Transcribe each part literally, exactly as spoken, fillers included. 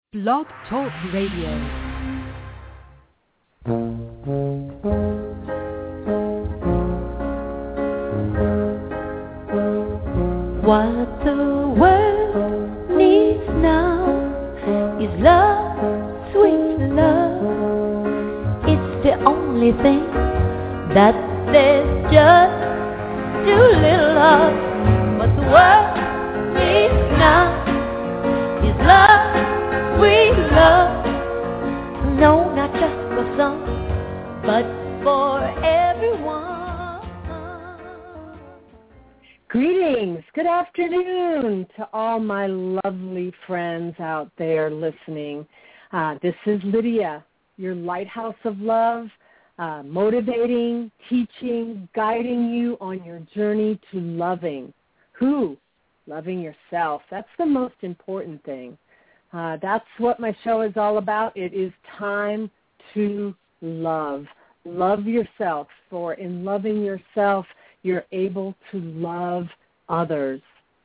Blog Talk Radio. What the world needs now is love, sweet love. It's the only thing that there's just too little of. What the world needs now is love, sweet love. No, not just for some, but for everyone. Greetings. Good afternoon to all my lovely friends out there listening. Uh, this is Lydia, your lighthouse of love, uh, motivating, teaching, guiding you on your journey to loving. Who? Loving yourself. That's the most important thing. Uh, that's what my show is all about. It is time to love. Love yourself, for in loving yourself, you're able to love others.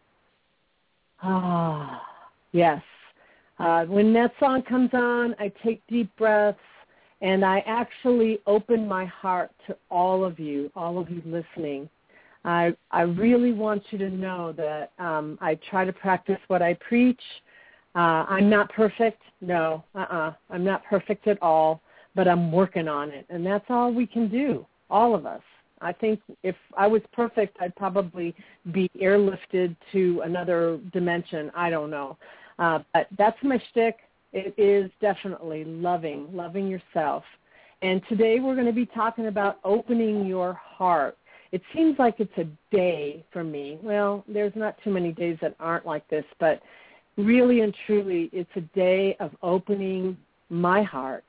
Ah, yes. Uh, when that song comes on, I take deep breaths, and I actually open my heart to all of you, all of you listening. I I really want you to know that um, I try to practice what I preach. Uh, I'm not perfect. No, uh-uh. I'm not perfect at all, but I'm working on it, and that's all we can do, all of us. I think if I was perfect, I'd probably be airlifted to another dimension. I don't know. Uh, but that's my shtick. It is definitely loving, loving yourself. And today we're going to be talking about opening your heart. It seems like it's a day for me. Well, there's not too many days that aren't like this, but really and truly, it's a day of opening my heart.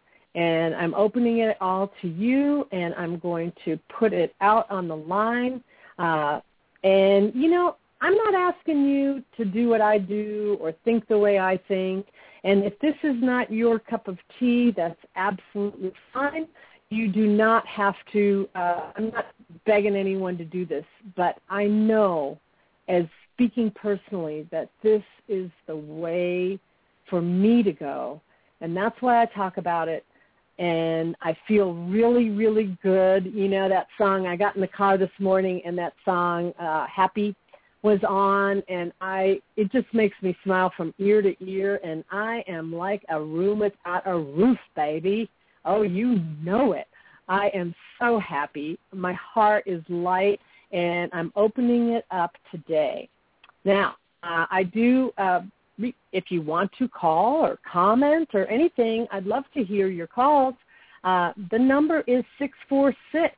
And I'm opening it all to you, and I'm going to put it out on the line. Uh, and, you know, I'm not asking you to do what I do or think the way I think. And if this is not your cup of tea, that's absolutely fine. You do not have to, uh, I'm not begging anyone to do this, but I know, as speaking personally, that this is the way for me to go. And that's why I talk about it. And I feel really, really good. You know, that song, I got in the car this morning, and that song, uh, Happy, was on, and I it just makes me smile from ear to ear, and I am like a room without a roof, baby. Oh, you know it. I am so happy. My heart is light, and I'm opening it up today. Now, uh, I do... Uh, If you want to call or comment or anything, I'd love to hear your calls. Uh, the number is six four six,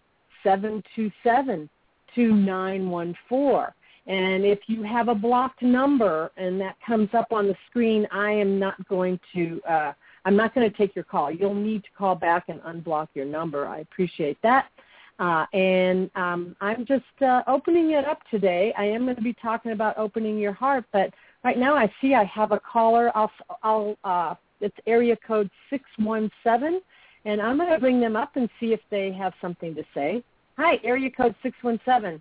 seven two seven, two nine one four. And if you have a blocked number and that comes up on the screen, I am not going to uh, I'm not going to take your call. You'll need to call back and unblock your number. I appreciate that. Uh, and um, I'm just uh, opening it up today. I am going to be talking about opening your heart, but right now I see I have a caller. I'll, I'll, uh, it's area code six one seven, and I'm going to bring them up and see if they have something to say. Hi, area code six one seven.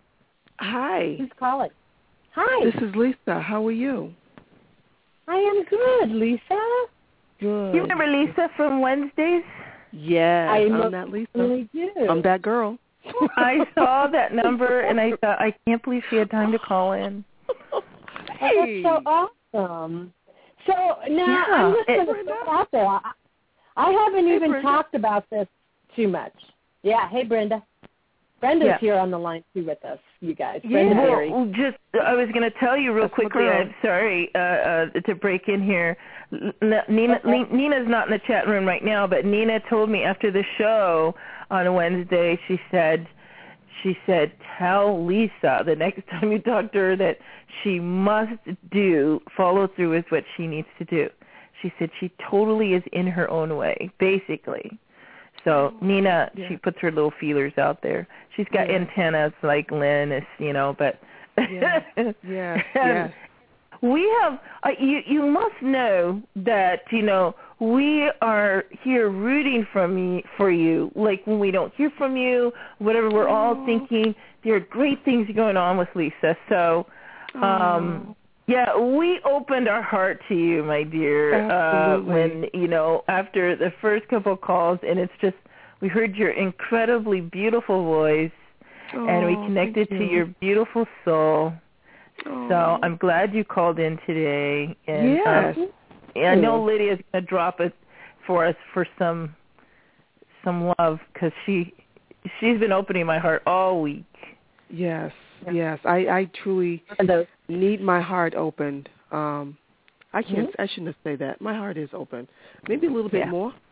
Hi. Who's calling? Hi. This is Lisa. How are you? I am good, Lisa. Good. You remember Lisa from Wednesdays? Yes, I I'm that Lisa. Really do. I'm that girl. I saw that number, and I thought, I can't believe she had time to call in. Hey. Oh, that's so awesome. So now Yeah, I'm just it- going to put out there. I, I haven't Hey, even Brenda. talked about this too much. Yeah, hey, Brenda. Brenda's Yeah. here on the line, too, with us, you guys. Yeah. Brenda Berry. Well, just I was going to tell you real That's my quickly. girl. I'm sorry uh, uh, to break in here. N- Nina, Okay. Nina's not in the chat room right now, but Nina told me after the show on Wednesday. She said, she said, tell Lisa the next time you talk to her that she must do follow through with what she needs to do. She said she totally is in her own way, basically. So Nina, Yeah. she puts her little feelers out there. She's got Yeah. antennas like Lynn is, you know, but Yeah. Yeah. Yeah. we have. Uh, you you must know that you know we are here rooting from you, for you. Like when we don't hear from you, whatever, we're all thinking there are great things going on with Lisa. So, um, Yeah, we opened our heart to you, my dear, uh, when, you know, after the first couple of calls, and it's just, we heard your incredibly beautiful voice, oh, and we connected you. to your beautiful soul. Oh. So I'm glad you called in today. And, yes. Um, I know Lydia's going to drop it for us for some some love, because she, she's been opening my heart all week. Yes, yes. I, I truly need my heart opened. Um, I can't. Mm-hmm. I shouldn't have said that. My heart is open. Maybe a little bit yeah. more.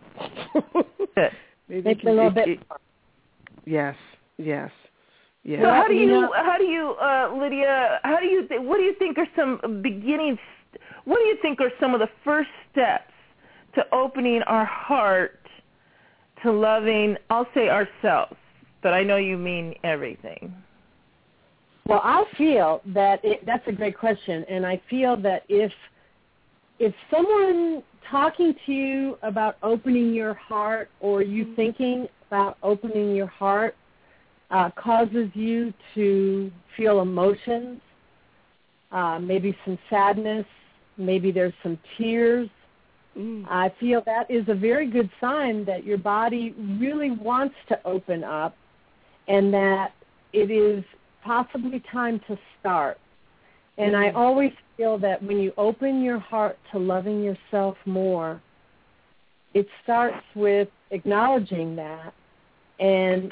Maybe, Maybe a little it, bit. It, yes, yes, yes. So how do you, how do you, uh, Lydia? How do you? Th- what do you think are some beginning? What do you think are some of the first steps to opening our heart to loving? I'll say ourselves, but I know you mean everything. Well, I feel that it, that's a great question, and I feel that if if someone talking to you about opening your heart, or you thinking about opening your heart, uh, causes you to feel emotions, uh, maybe some sadness, maybe there's some tears, mm. I feel that is a very good sign that your body really wants to open up, and that it is possibly time to start. And mm-hmm. I always feel that when you open your heart to loving yourself more, it starts with acknowledging that and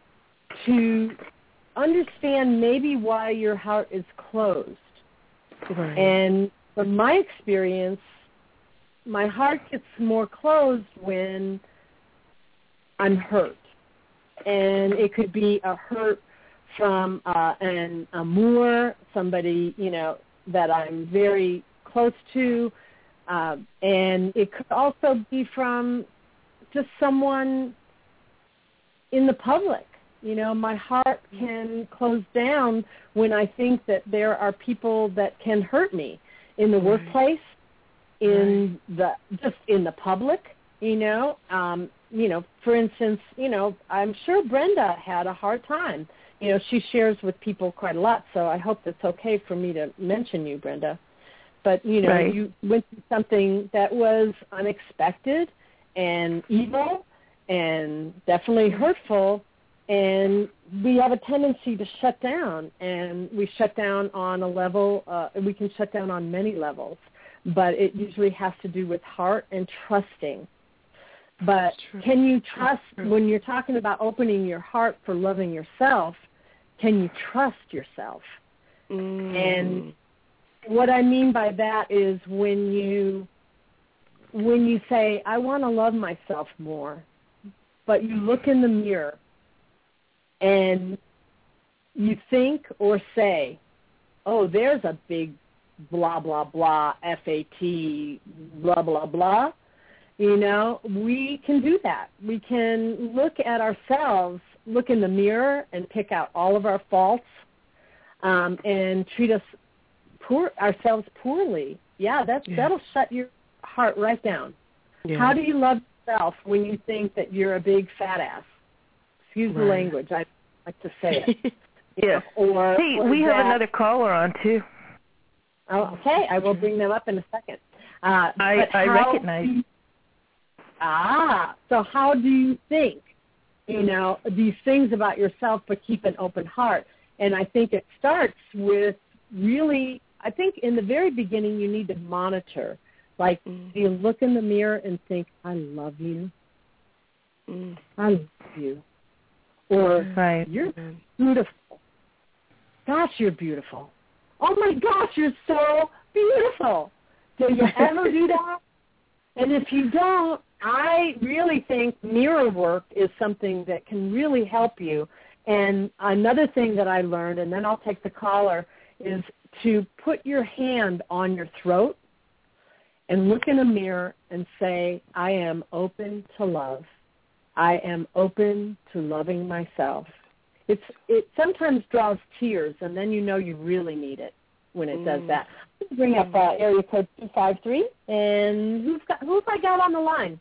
to understand maybe why your heart is closed. Right. And from my experience, my heart gets more closed when I'm hurt. And it could be a hurt from uh, an amour, somebody, you know, that I'm very close to, uh, and it could also be from just someone in the public. You know, my heart can close down when I think that there are people that can hurt me in the right. workplace, in right. the just in the public. You know, um, you know, for instance, you know, I'm sure Brenda had a hard time. You know, she shares with people quite a lot, so I hope it's okay for me to mention you, Brenda. But, you know, right. you went through something that was unexpected and evil and definitely hurtful, and we have a tendency to shut down, and we shut down on a level, uh, we can shut down on many levels, but it usually has to do with heart and trusting. But can you trust, when you're talking about opening your heart for loving yourself, can you trust yourself? Mm. And what I mean by that is when you when you say, I want to love myself more, but you look in the mirror and you think or say, oh, there's a big blah, blah, blah, F A T, blah, blah, blah. You know, we can do that. We can look at ourselves, look in the mirror and pick out all of our faults um, and treat us poor ourselves poorly. Yeah, that's, yeah. that'll shut your heart right down. Yeah. How do you love yourself when you think that you're a big fat ass? Excuse right. the language. I like to say it. yeah. Or, hey, or we that, have another caller on, too. Oh, okay, I will bring them up in a second. Uh, I, I recognize. You, ah, so how do you think, you know, these things about yourself but keep an open heart? And I think it starts with really, I think in the very beginning you need to monitor. Like, mm. you look in the mirror and think, I love you. Mm. I love you. Or, right. you're beautiful. Gosh, you're beautiful. Oh, my gosh, you're so beautiful. Do you ever do that? And if you don't, I really think mirror work is something that can really help you. And another thing that I learned, and then I'll take the caller, is to put your hand on your throat and look in a mirror and say, I am open to love. I am open to loving myself. It's it sometimes draws tears, and then you know you really need it when it mm. does that. Let's bring up uh, area code two five three, and who's got who's I got on the line?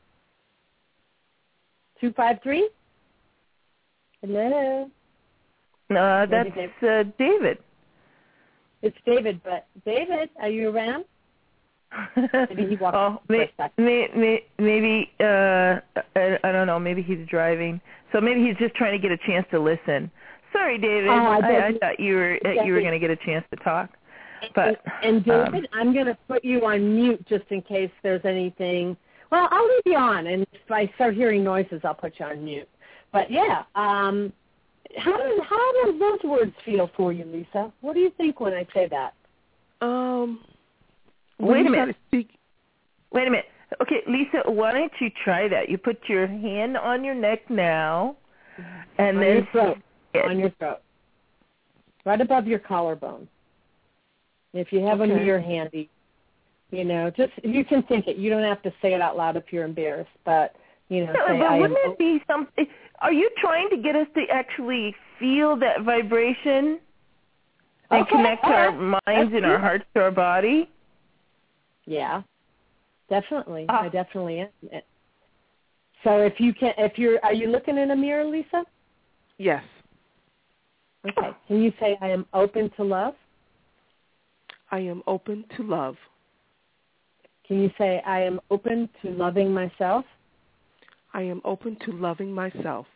two five three? Hello? Uh, that's uh, David. it's David. But David, are you around? Maybe he walked oh, may, may, may, maybe uh, I, I don't know. Maybe he's driving, so maybe he's just trying to get a chance to listen. Sorry, David. Oh, I, I, I thought you were you were going to get a chance to talk. But and, and David, um, I'm going to put you on mute just in case there's anything. Well, I'll leave you on, and if I start hearing noises, I'll put you on mute. But yeah, um, how do how do those words feel for you, Lisa? What do you think when I say that? Um, wait a minute. Wait a minute. Okay, Lisa, why don't you try that? You put your hand on your neck now, and on then your throat, on your throat, right above your collarbone. If you have okay. a mirror handy, you know, just you can think it. You don't have to say it out loud if you're embarrassed, but you know, no, say, but I wouldn't am it be something? Are you trying to get us to actually feel that vibration and okay, connect to our right. minds That's and our hearts to our body? Yeah, definitely. Ah. I definitely am. So if you can, if you're, are you looking in a mirror, Lisa? Yes. Okay. Can you say, I am open to love? I am open to love. Can you say, I am open to loving myself? I am open to loving myself.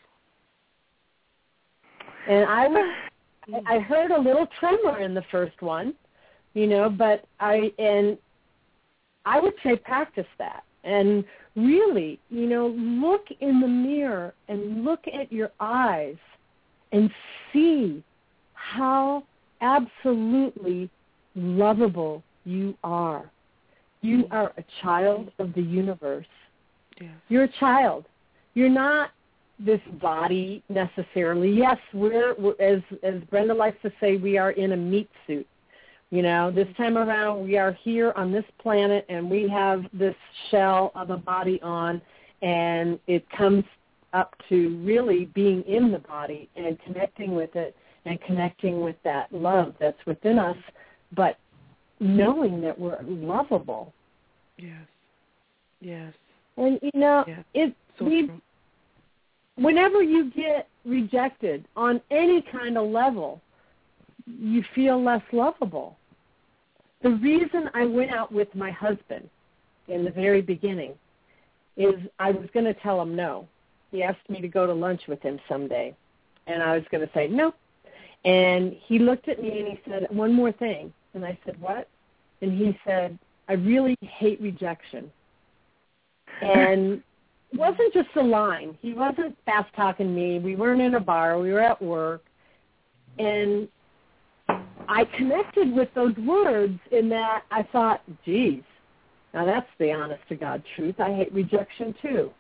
And I was, I heard a little tremor in the first one, you know, but I, and I would say practice that. And really, you know, look in the mirror and look at your eyes and see how absolutely lovable you are. You are a child of the universe. Yes. You're a child. You're not this body necessarily. Yes, we're, we're as as Brenda likes to say, we are in a meat suit. You know, this time around we are here on this planet and we have this shell of a body on, and it comes up to really being in the body and connecting with it and connecting with that love that's within us, but knowing that we're lovable. Yes. Yes. And, you know, yes. it so we, true. whenever you get rejected on any kind of level, you feel less lovable. The reason I went out with my husband in the very beginning is I was going to tell him no. He asked me to go to lunch with him someday, and I was going to say no. And he looked at me and he said, one more thing. And I said, what? And he said, I really hate rejection. And it wasn't just a line. He wasn't fast-talking me. We weren't in a bar. We were at work. And I connected with those words in that I thought, geez, now that's the honest-to-God truth. I hate rejection too.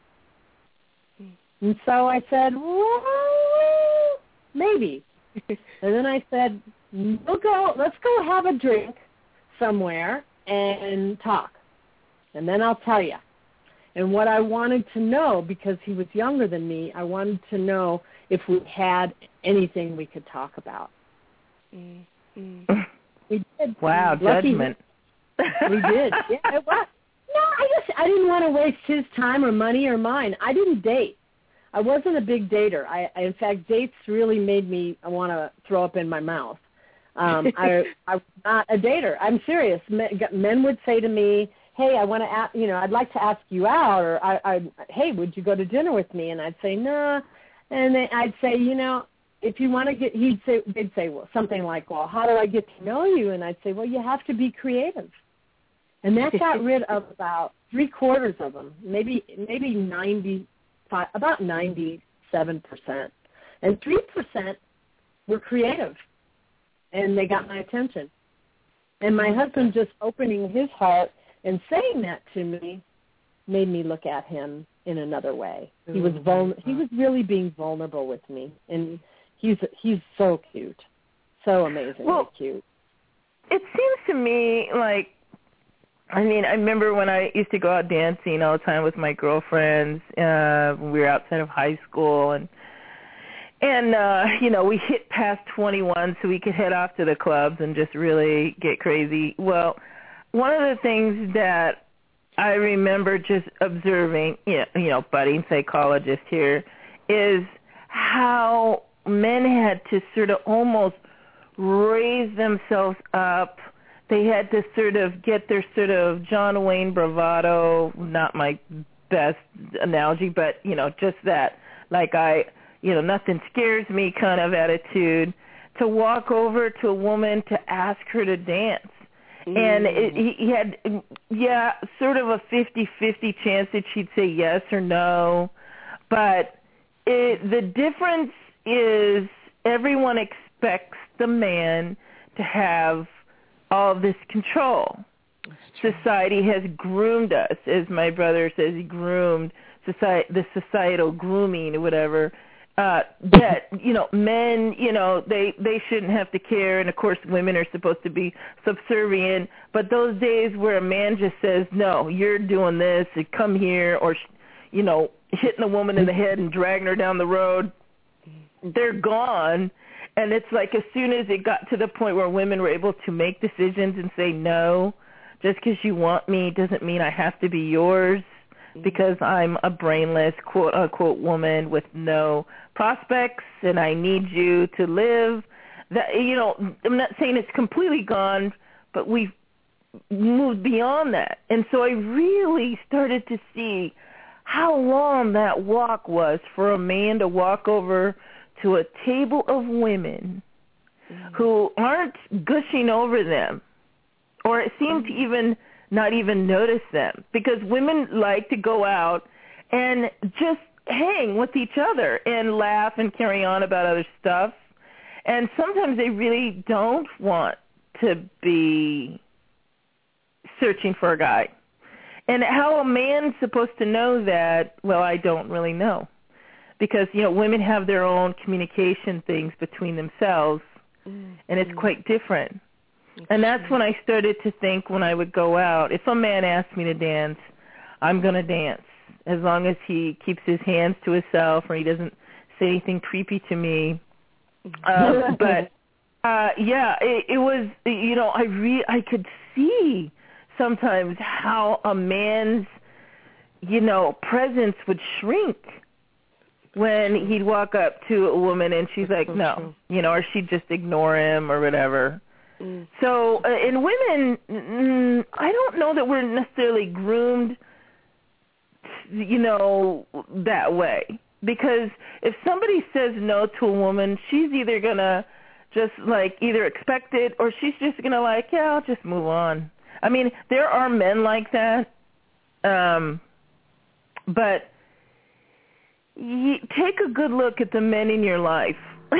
And so I said, well, maybe. And then I said, we'll go, let's go have a drink somewhere and talk. And then I'll tell you. And what I wanted to know, because he was younger than me, I wanted to know if we had anything we could talk about. Mm, mm. We did. Wow, Lucky judgment. We did. Yeah, it was. No, I just I didn't want to waste his time or money or mine. I didn't date. I wasn't a big dater. I, I in fact, dates really made me want to throw up in my mouth. Um, I I was not a dater. I'm serious. Men, men would say to me, "Hey, I want to ask, you know, I'd like to ask you out," or I, I, "Hey, would you go to dinner with me?" And I'd say, "Nah," and then I'd say, "You know, if you want to get," he'd say, they'd say, well, something like, "Well, how do I get to know you?" And I'd say, "Well, you have to be creative." And that got rid of about three quarters of them, maybe maybe ninety-five, about ninety-seven percent, and three percent were creative, and they got my attention. And my husband just opening his heart and saying that to me made me look at him in another way. He was vul- he was really being vulnerable with me, and he's he's so cute, so amazingly well, cute. It seems to me like, I mean, I remember when I used to go out dancing all the time with my girlfriends uh, when we were outside of high school, and and uh, you know, we hit past twenty-one so we could head off to the clubs and just really get crazy. Well, one of the things that I remember just observing, you know, you know, budding psychologist here, is how men had to sort of almost raise themselves up. They had to sort of get their sort of John Wayne bravado, not my best analogy, but, you know, just that, like I, you know, nothing scares me kind of attitude, to walk over to a woman to ask her to dance. Mm. And it, he, he had, yeah, sort of a fifty-fifty chance that she'd say yes or no. But it, the difference is everyone expects the man to have all of this control. Society has groomed us, as my brother says, he groomed society, the societal grooming or whatever, uh, that, you know, men, you know, they, they shouldn't have to care, and of course women are supposed to be subservient, but those days where a man just says, no, you're doing this, and come here, or, you know, hitting a woman in the head and dragging her down the road, they're gone. And it's like as soon as it got to the point where women were able to make decisions and say, no, just because you want me doesn't mean I have to be yours because I'm a brainless, quote-unquote, woman with no prospects and I need you to live. That, you know, I'm not saying it's completely gone, but we've moved beyond that. And so I really started to see how long that walk was for a man to walk over to a table of women mm-hmm. who aren't gushing over them or seem to even not even notice them, because women like to go out and just hang with each other and laugh and carry on about other stuff. And sometimes they really don't want to be searching for a guy. And how a man's supposed to know that, well, I don't really know. Because, you know, women have their own communication things between themselves, mm-hmm. and it's quite different. Okay. And that's when I started to think when I would go out, if a man asks me to dance, I'm going to dance, as long as he keeps his hands to himself or he doesn't say anything creepy to me. Uh, but, uh, yeah, it, it was, you know, I re- I could see sometimes how a man's, you know, presence would shrink when he'd walk up to a woman and she's like, no, you know, or she'd just ignore him or whatever. Mm. So uh, in women, mm, I don't know that we're necessarily groomed, you know, that way. Because if somebody says no to a woman, she's either going to just like either expect it or she's just going to like, yeah, I'll just move on. I mean, there are men like that, um, but you take a good look at the men in your life.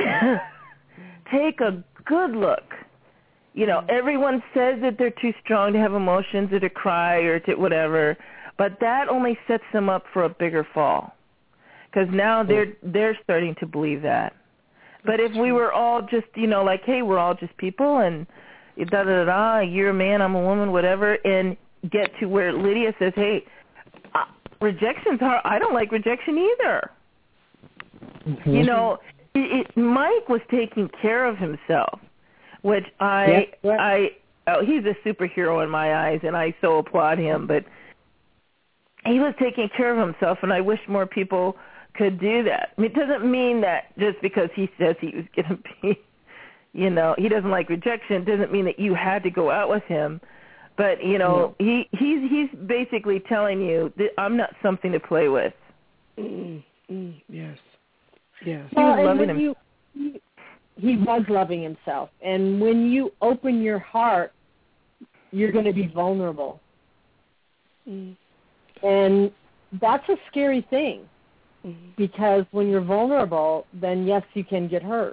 Take a good look. You know, everyone says that they're too strong to have emotions or to cry or to whatever, but that only sets them up for a bigger fall, because now they're they're starting to believe that. But if we were all just, you know, like, hey, we're all just people and da da da da, you're a man, I'm a woman, whatever, and get to where Lydia says, hey, uh, rejection's hard. I don't like rejection either. Mm-hmm. You know, it, it, Mike was taking care of himself, which I, yeah, yeah. I, oh, he's a superhero in my eyes, and I so applaud him. But he was taking care of himself, and I wish more people could do that. I mean, it doesn't mean that just because he says he was going to be, you know, he doesn't like rejection, doesn't mean that you had to go out with him. But, you know, no. he he's he's basically telling you that I'm not something to play with. Mm, mm, yes. Yes. He well, was loving him. You, he was loving himself. And when you open your heart, you're going to be vulnerable. Mm. And that's a scary thing. Mm-hmm. Because when you're vulnerable, then, yes, you can get hurt.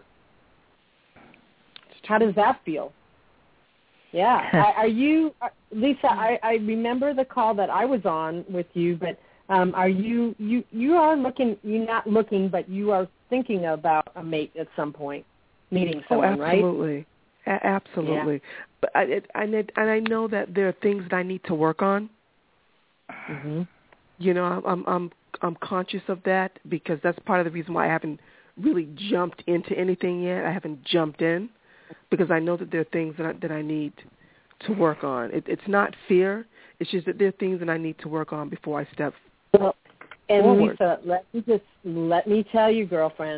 How does that feel? Yeah. are, are you, Lisa, I, I remember the call that I was on with you, but um, are you, you, you are looking, you're not looking, but you are thinking about a mate at some point, meeting someone, oh, absolutely. right? A- absolutely. Yeah. But I, it, I, and I know that there are things that I need to work on. Mm-hmm. You know, I'm, I'm, I'm conscious of that because that's part of the reason why I haven't really jumped into anything yet. I haven't jumped in because I know that there are things that I, that I need to work on. It, it's not fear. It's just that there are things that I need to work on before I step well, and forward. Lisa, let me just let me tell you, girlfriend,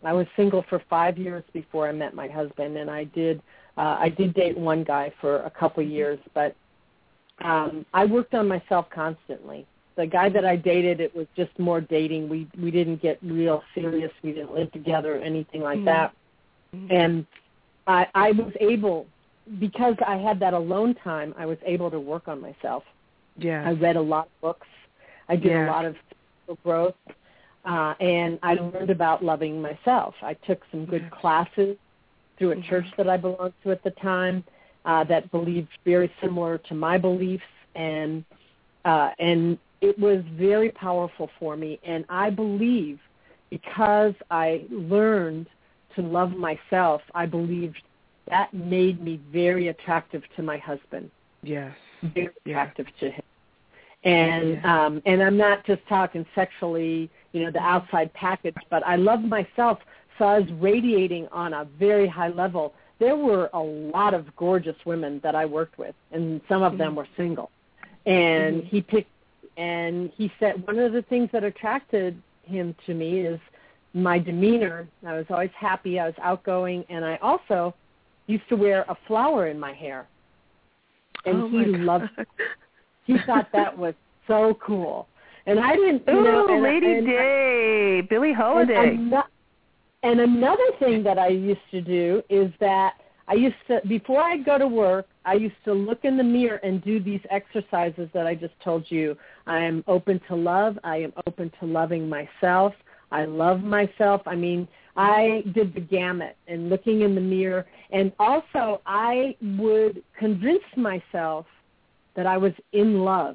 I was single for five years before I met my husband, and I did uh, I did date one guy for a couple years, but um, I worked on myself constantly. The guy that I dated, it was just more dating. We we didn't get real serious. We didn't live together or anything like mm-hmm. that. Mm-hmm. And I, I was able, because I had that alone time, I was able to work on myself. Yeah. I read a lot of books. I did yeah. a lot of spiritual growth, uh, and I learned about loving myself. I took some good yeah. classes through a mm-hmm. church that I belonged to at the time uh, that believed very similar to my beliefs, and uh, and it was very powerful for me. And I believe because I learned to love myself, I believed that made me very attractive to my husband. Yes. Very attractive yeah. to him. And yeah. um, and I'm not just talking sexually, you know, the outside package, but I love myself, so I was radiating on a very high level. There were a lot of gorgeous women that I worked with, and some of mm-hmm. them were single. And mm-hmm. he picked, and he said one of the things that attracted him to me is my demeanor. I was always happy. I was outgoing, and I also used to wear a flower in my hair. And oh he loved it. He thought that was so cool. And I didn't, you Ooh, know. And, Lady and, Day, Billie Holiday. And, and another thing that I used to do is that I used to, before I go to work, I used to look in the mirror and do these exercises that I just told you. I am open to love. I am open to loving myself. I love myself. I mean, I did the gamut and looking in the mirror. And also I would convince myself that I was in love.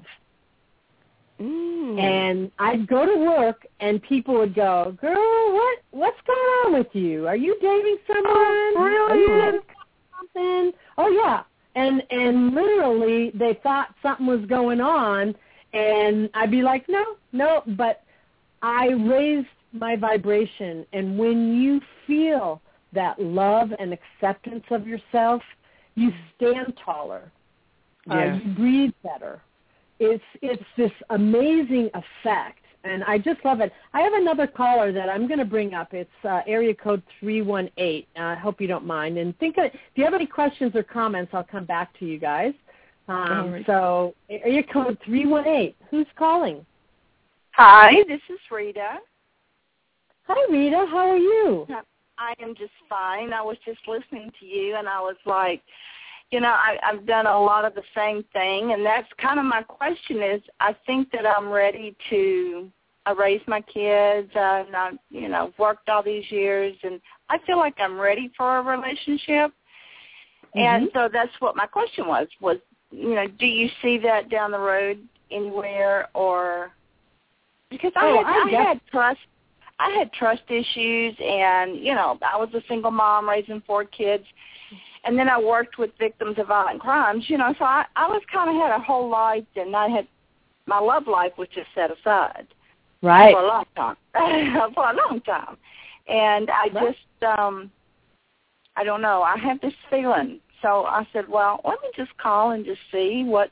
Mm. And I'd go to work and people would go, girl, what what's going on with you? Are you dating someone? Oh, really? Are you dating something? Oh, yeah. And and literally they thought something was going on, and I'd be like, no, no, but I raised my vibration, and when you feel that love and acceptance of yourself, you stand taller. Yeah. Uh, you breathe better. It's it's this amazing effect, and I just love it. I have another caller that I'm going to bring up. It's uh, area code three one eight. Uh, I hope you don't mind. And think of, if you have any questions or comments, I'll come back to you guys. Um, right. So area code three one eight. Who's calling? Hi, this is Rita. Hi, Rita. How are you? I am just fine. I was just listening to you, and I was like, you know, I, I've done a lot of the same thing, and that's kind of my question is I think that I'm ready to I raise my kids, uh, and I've, you know, worked all these years, and I feel like I'm ready for a relationship. Mm-hmm. And so that's what my question was, was, you know, do you see that down the road anywhere, or because I, oh, had, I, I had trust. I had trust issues, and, you know, I was a single mom raising four kids, and then I worked with victims of violent crimes, you know, so I, I was kind of had a whole life, and I had, my love life was just set aside. Right. For a long time. for a long time. And I right. just, um, I don't know, I have this feeling. So I said, well, let me just call and just see what's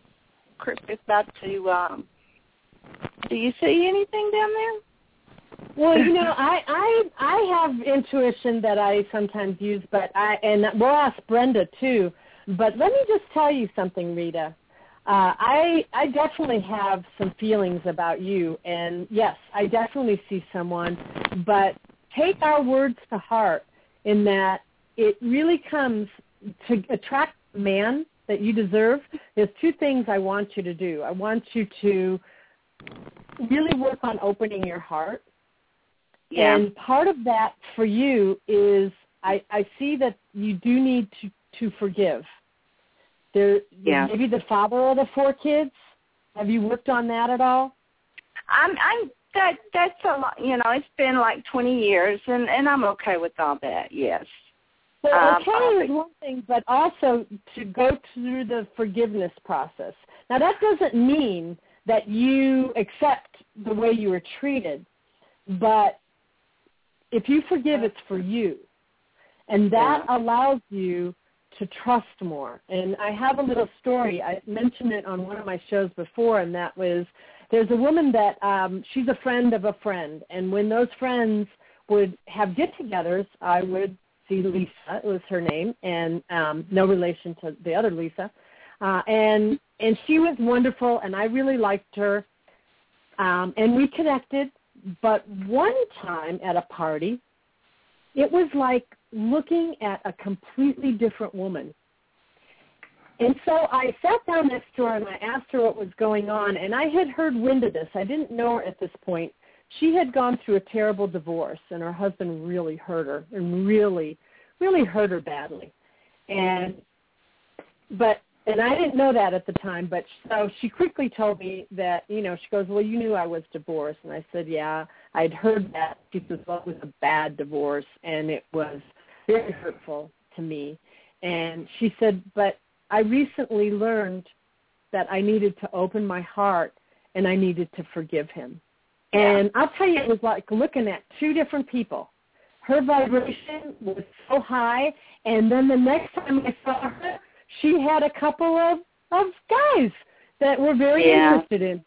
about to, um, do you see anything down there? Well, you know, I, I I have intuition that I sometimes use, but I and we'll ask Brenda too. But let me just tell you something, Rita. Uh, I I definitely have some feelings about you, and yes, I definitely see someone. But take our words to heart in that it really comes to attract the man that you deserve. There's two things I want you to do. I want you to really work on opening your heart. Yeah. And part of that for you is I, I see that you do need to, to forgive. There, yeah. Maybe the father of the four kids. Have you worked on that at all? I'm, I'm that that's a lot. You know, it's been like twenty years, and, and I'm okay with all that. Yes. Well, um, okay is one thing, but also to go through the forgiveness process. Now, that doesn't mean that you accept the way you were treated, but if you forgive, it's for you. And that yeah. allows you to trust more. And I have a little story. I mentioned it on one of my shows before, and that was there's a woman that um, she's a friend of a friend. And when those friends would have get-togethers, I would see Lisa, it was her name, and um, no relation to the other Lisa. Uh, and and she was wonderful, and I really liked her. Um, and we connected, but one time at a party, it was like looking at a completely different woman. And so I sat down next to her and I asked her what was going on, and I had heard wind of this. I didn't know her at this point. She had gone through a terrible divorce, and her husband really hurt her and really, really hurt her badly. And but and I didn't know that at the time, but so she quickly told me that, you know, she goes, well, you knew I was divorced. And I said, yeah, I'd heard that. She said, well, it was a bad divorce, and it was very hurtful to me. And she said, but I recently learned that I needed to open my heart and I needed to forgive him. And I'll tell you, it was like looking at two different people. Her vibration was so high, and then the next time I saw her, she had a couple of, of guys that were very yeah. interested in.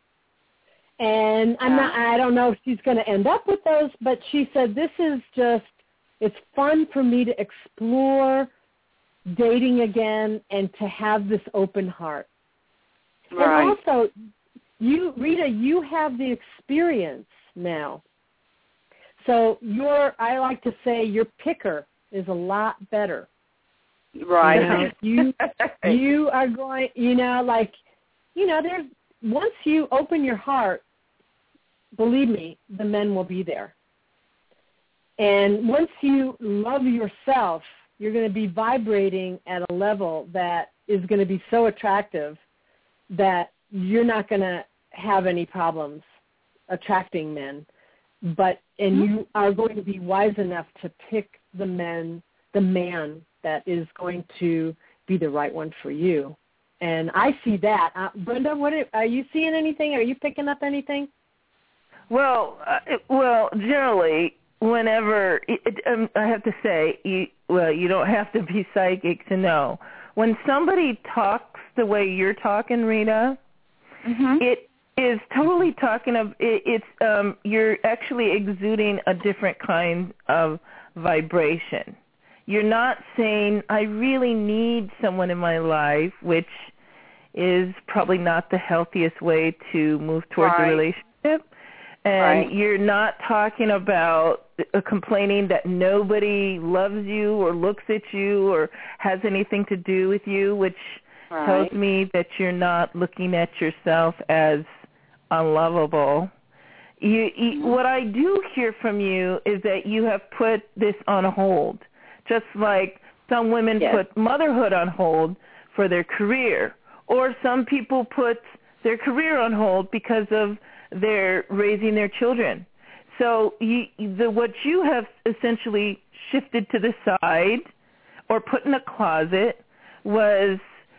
And I'm not, I don't know if she's going to end up with those, but she said, this is just, it's fun for me to explore dating again and to have this open heart. Right. And also, you, Rita, you have the experience now. So your, I like to say your picker is a lot better. Right. You know, you, you are going, you know, like, you know, there's, once you open your heart, believe me, the men will be there. And once you love yourself, you're going to be vibrating at a level that is going to be so attractive that you're not going to have any problems attracting men. But and you are going to be wise enough to pick the men, the man that is going to be the right one for you. And I see that. Uh, Brenda, what are, are you seeing anything? Are you picking up anything? Well, uh, well, generally, whenever it, um, I have to say, you, well, you don't have to be psychic to know. When somebody talks the way you're talking, Rita, mm-hmm. it is totally talking of it, it's um, you're actually exuding a different kind of vibration. You're not saying, I really need someone in my life, which is probably not the healthiest way to move towards right. a relationship. And right. you're not talking about uh, complaining that nobody loves you or looks at you or has anything to do with you, which right. tells me that you're not looking at yourself as unlovable. You, you, what I do hear from you is that you have put this on hold, just like some women yes. put motherhood on hold for their career, or some people put their career on hold because of their raising their children. So you, the, what you have essentially shifted to the side or put in a closet was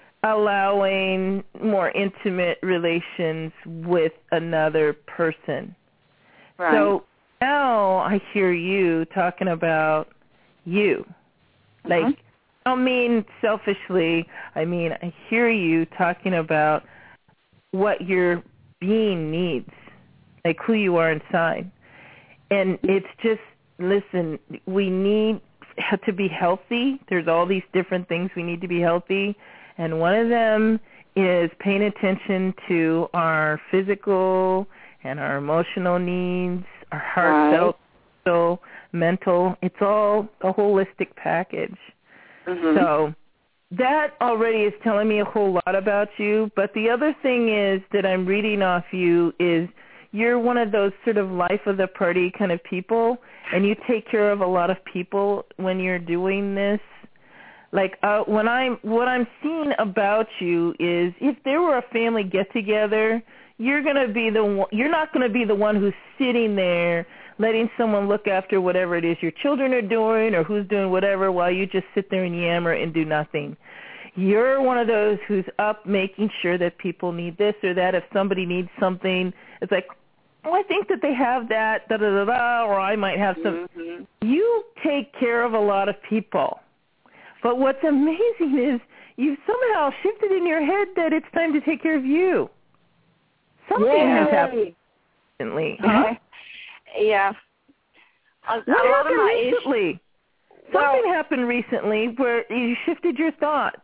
allowing more intimate relations with another person. Right. So now I hear you talking about you. Like, uh-huh. I don't mean selfishly. I mean, I hear you talking about what your being needs, like who you are inside. And it's just, listen, we need to be healthy. There's all these different things we need to be healthy. And one of them is paying attention to our physical and our emotional needs, our heartfelt, right. mental. It's all a holistic package. Mm-hmm. So that already is telling me a whole lot about you. But the other thing is that I'm reading off you is you're one of those sort of life of the party kind of people, and you take care of a lot of people when you're doing this. Like uh, when I'm, what I'm seeing about you is if there were a family get-together, you're gonna be the one, you're not going to be the one who's sitting there letting someone look after whatever it is your children are doing or who's doing whatever while you just sit there and yammer and do nothing. You're one of those who's up making sure that people need this or that. If somebody needs something, it's like, oh, I think that they have that, da-da-da-da, or I might have some. Mm-hmm. You take care of a lot of people. But what's amazing is you've somehow shifted in your head that it's time to take care of you. Something Yay. has happened recently. Huh? Yeah. A, what a lot happened of my recently? Issues, Something well, happened recently where you shifted your thoughts.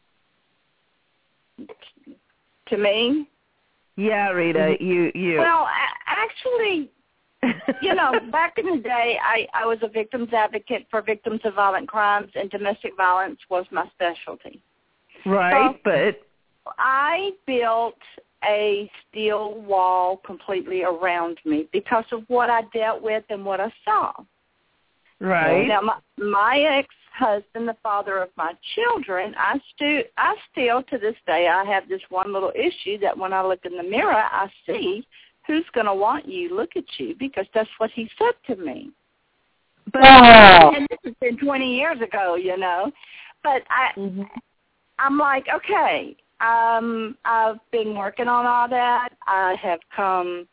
To me? Yeah, Rita, you you. Well, actually, you know, back in the day, I, I was a victims advocate for victims of violent crimes, and domestic violence was my specialty. Right, so but I built a steel wall completely around me because of what I dealt with and what I saw. Right. Now, my, my ex-husband, the father of my children, I, stu- I still, to this day, I have this one little issue that when I look in the mirror, I see who's going to want you, look at you, because that's what he said to me. But, oh. And this has been twenty years ago, you know. But I, mm-hmm. I'm like, okay, um, I've been working on all that. I have come,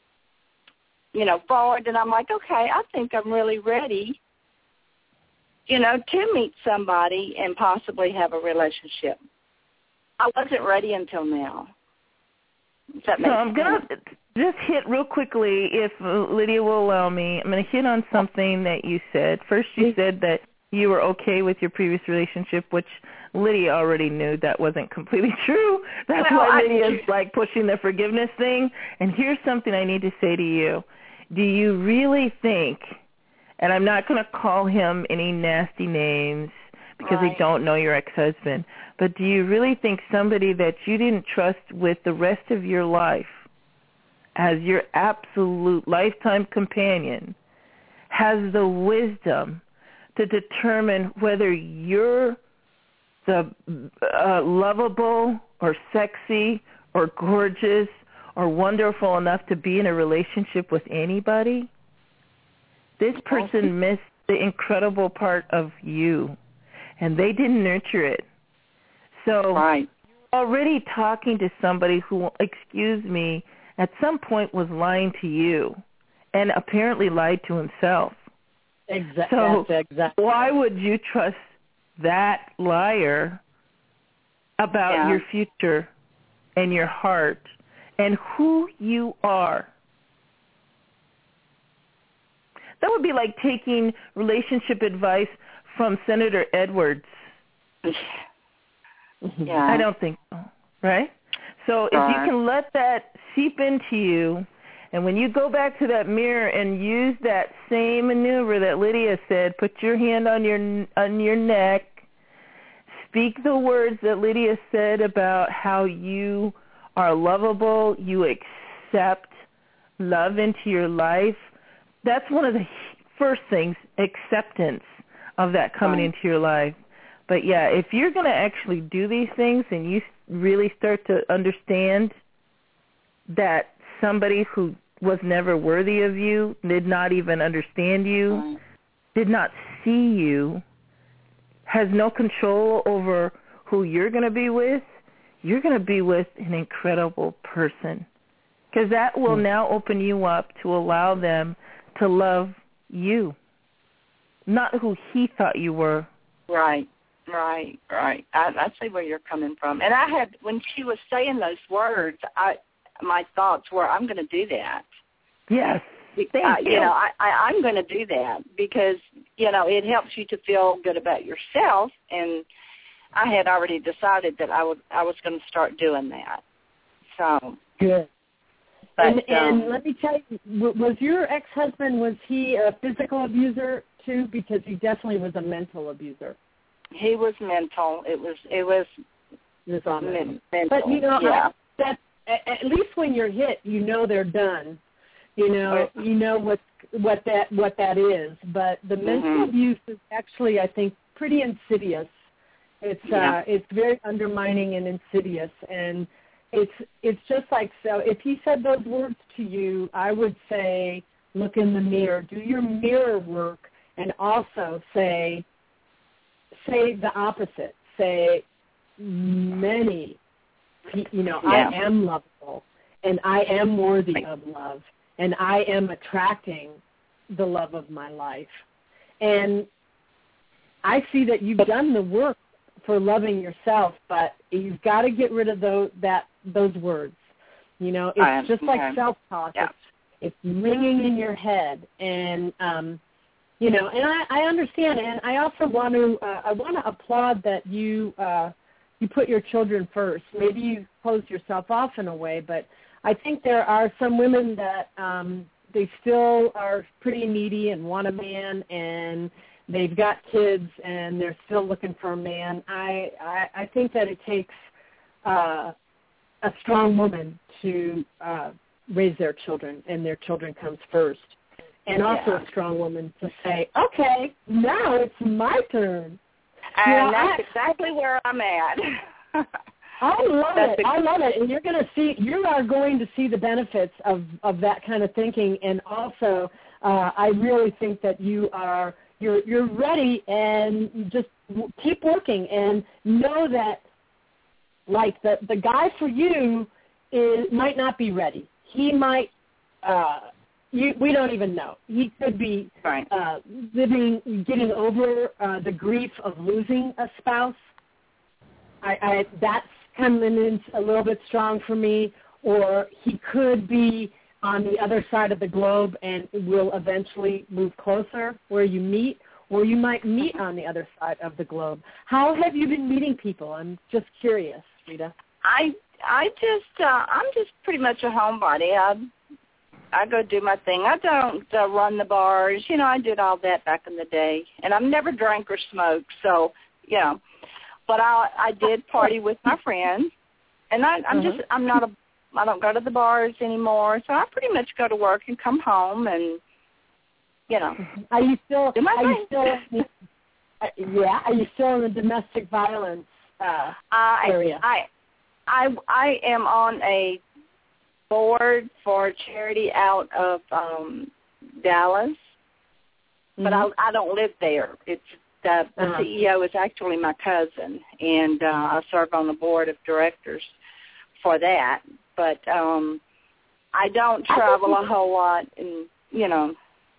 you know, forward, and I'm like, okay, I think I'm really ready, you know, to meet somebody and possibly have a relationship. I wasn't ready until now. Does that make so I'm sense? going to just hit real quickly, if Lydia will allow me. I'm going to hit on something that you said. First, you said that you were okay with your previous relationship, which Lydia already knew that wasn't completely true. That's well, why I, Lydia's like pushing the forgiveness thing. And here's something I need to say to you. Do you really think, and I'm not going to call him any nasty names because right. I don't know your ex-husband, but do you really think somebody that you didn't trust with the rest of your life as your absolute lifetime companion has the wisdom to determine whether you're the uh, lovable or sexy or gorgeous or wonderful enough to be in a relationship with anybody? This person missed the incredible part of you, and they didn't nurture it. So right. you're already talking to somebody who, excuse me, at some point was lying to you and apparently lied to himself. Exactly. So exactly. why would you trust that liar about yeah. your future and your heart and who you are? That would be like taking relationship advice from Senator Edwards. Yeah. I don't think so, right? So right. if you can let that seep into you, and when you go back to that mirror and use that same maneuver that Lydia said, put your hand on your on your neck, speak the words that Lydia said about how you are lovable, you accept love into your life. That's one of the first things, acceptance of that coming right. into your life. But, yeah, if you're going to actually do these things and you really start to understand that somebody who was never worthy of you, did not even understand you, right. did not see you, has no control over who you're going to be with, you're going to be with an incredible person. Because that will mm-hmm. now open you up to allow them to love you, not who he thought you were. Right, right, right. I, I see where you're coming from. And I had, when she was saying those words, I my thoughts were, I'm going to do that. Yes. Thank I, you. You know, I, I, I'm going to do that because, you know, it helps you to feel good about yourself. And I had already decided that I would I was going to start doing that. So good. But, and, and um, let me tell you, was your ex-husband, was he a physical abuser too? Because he definitely was a mental abuser. He was mental. It was it was, it was on men, mental. But you know, yeah. I, that at least when you're hit, you know they're done. You know, you know what what that what that is. But the mental mm-hmm. abuse is actually, I think, pretty insidious. It's yeah. uh, it's very undermining and insidious, and it's it's just like, so if he said those words to you, I would say, look in the mirror, do your mirror work, and also say say the opposite. Say many, you know, yeah. I am lovable, and I am worthy of love, and I am attracting the love of my life. And I see that you've done the work for loving yourself, but you've got to get rid of those that those words. You know, it's am, just like okay. self-talk. Yeah. It's, it's ringing in your head, and um, You know, and I, I understand, and I also want to uh, I want to applaud that you uh, you put your children first. Maybe you closed yourself off in a way, but I think there are some women that um, they still are pretty needy and want a man, and they've got kids, and they're still looking for a man. I I, I think that it takes uh, a strong woman to uh, raise their children, and their children comes first. And also yeah. a strong woman to say, okay, now it's my turn. And you know, that's I, exactly where I'm at. I love that's it. I love it. And you're going to see, you are going to see the benefits of, of that kind of thinking. And also, uh, I really think that you are, you're, you're ready, and you just keep working and know that, like, the, the guy for you is might not be ready. He might, uh, You, we don't even know. He could be right. uh, living, getting over uh, the grief of losing a spouse. I, I, that's coming in a little bit strong for me. Or he could be on the other side of the globe and will eventually move closer where you meet, or you might meet on the other side of the globe. How have you been meeting people? I'm just curious, Rita. I I just uh, I'm just pretty much a homebody. I I go do my thing. I don't uh, run the bars. You know, I did all that back in the day, and I've never drank or smoked. So, you know, but I I did party with my friends, and I, I'm uh-huh. just I'm not a I don't go to the bars anymore. So I pretty much go to work and come home, and you know. Are you still? Do my are thing. you still? uh, yeah. Are you still in the domestic violence uh, uh, area? I I I am on a board for a charity out of um, Dallas, mm-hmm. but I, I don't live there. It's the, the uh-huh. C E O is actually my cousin, and uh, I serve on the board of directors for that. But um, I don't travel a whole lot, and you know.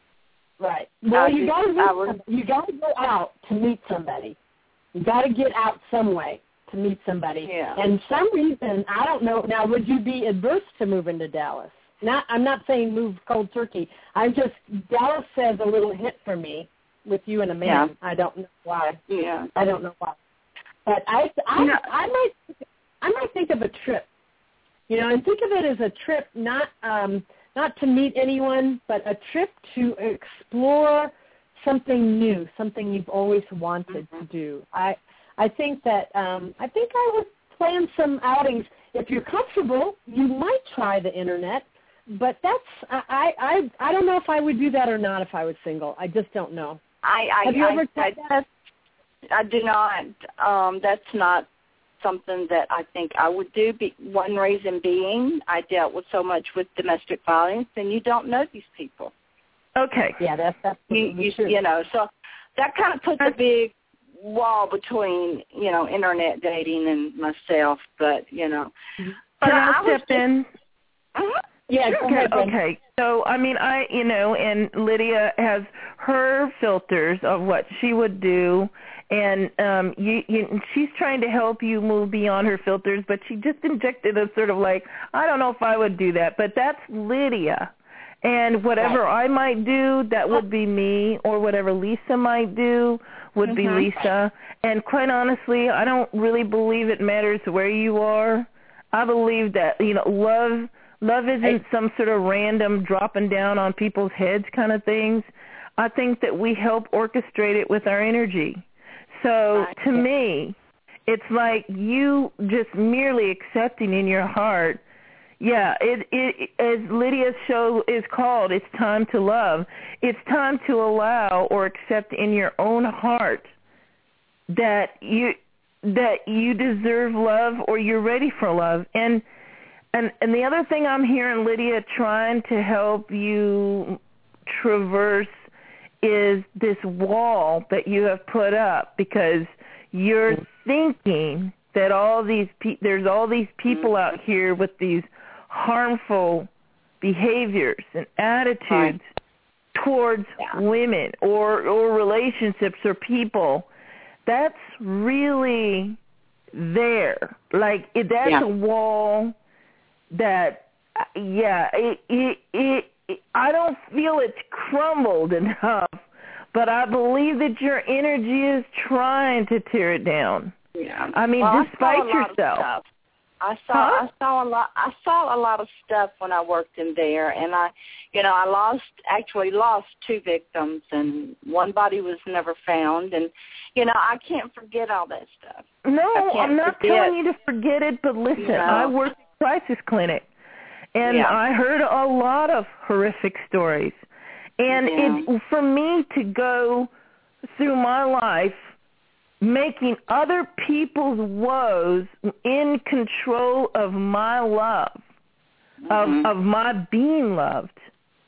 Right. Well, I you just, got to was, you got to go out to meet somebody. You got to get out some way to meet somebody. Yeah. And some reason, I don't know. Now, would you be adverse to moving to Dallas? Not, I'm not saying move cold turkey. I'm just, Dallas says a little hit for me with you and a man. Yeah. I don't know why. Yeah. I don't know why. But I, I, no. I might, I might think of a trip. You know, and think of it as a trip, not, um, not to meet anyone, but a trip to explore something new, something you've always wanted mm-hmm. to do. I, I think that um, I think I would plan some outings. If you're comfortable, you might try the internet, but that's I I I don't know if I would do that or not if I was single. I just don't know. I I Have you I, ever tried I, that? I do not. Um, that's not something that I think I would do. Be, one reason being, I dealt with so much with domestic violence, and you don't know these people. Okay. Yeah, that's that's you you, true. you know. So that kind of puts a big wall between, you know, internet dating and myself, but, you know. But Can I, I step just, in? Uh-huh. Yeah, go okay, ahead, Ben. okay. So, I mean, I, you know, and Lydia has her filters of what she would do, and um, you, you, she's trying to help you move beyond her filters, but she just injected a sort of like, I don't know if I would do that, but that's Lydia. And whatever right. I might do, that would be me, or whatever Lisa might do would mm-hmm. be Lisa. And quite honestly, I don't really believe it matters where you are. I believe that, you know, love love isn't some sort of random dropping down on people's heads kind of things. I think that we help orchestrate it with our energy. So right. to me, it's like you just merely accepting in your heart. Yeah, it, it, as Lydia's show is called, it's time to love. It's time to allow or accept in your own heart that you that you deserve love or you're ready for love. And and and the other thing I'm hearing Lydia trying to help you traverse is this wall that you have put up, because you're thinking that all these pe- there's all these people out here with these harmful behaviors and attitudes right. towards yeah. women or, or relationships or people. That's really there. Like, it, that's yeah. a wall that, yeah, it, it, it, it, I don't feel it's crumbled enough, but I believe that your energy is trying to tear it down. Yeah. I mean, well, despite I yourself. I saw huh? I saw a lot I saw a lot of stuff when I worked in there, and I, you know, I lost actually lost two victims, and one body was never found, and you know, I can't forget all that stuff. No, I'm not forget. telling you to forget it, but listen, you know? I worked at a crisis clinic, and yeah. I heard a lot of horrific stories, and yeah. it for me to go through my life making other people's woes in control of my love, mm-hmm. of of my being loved,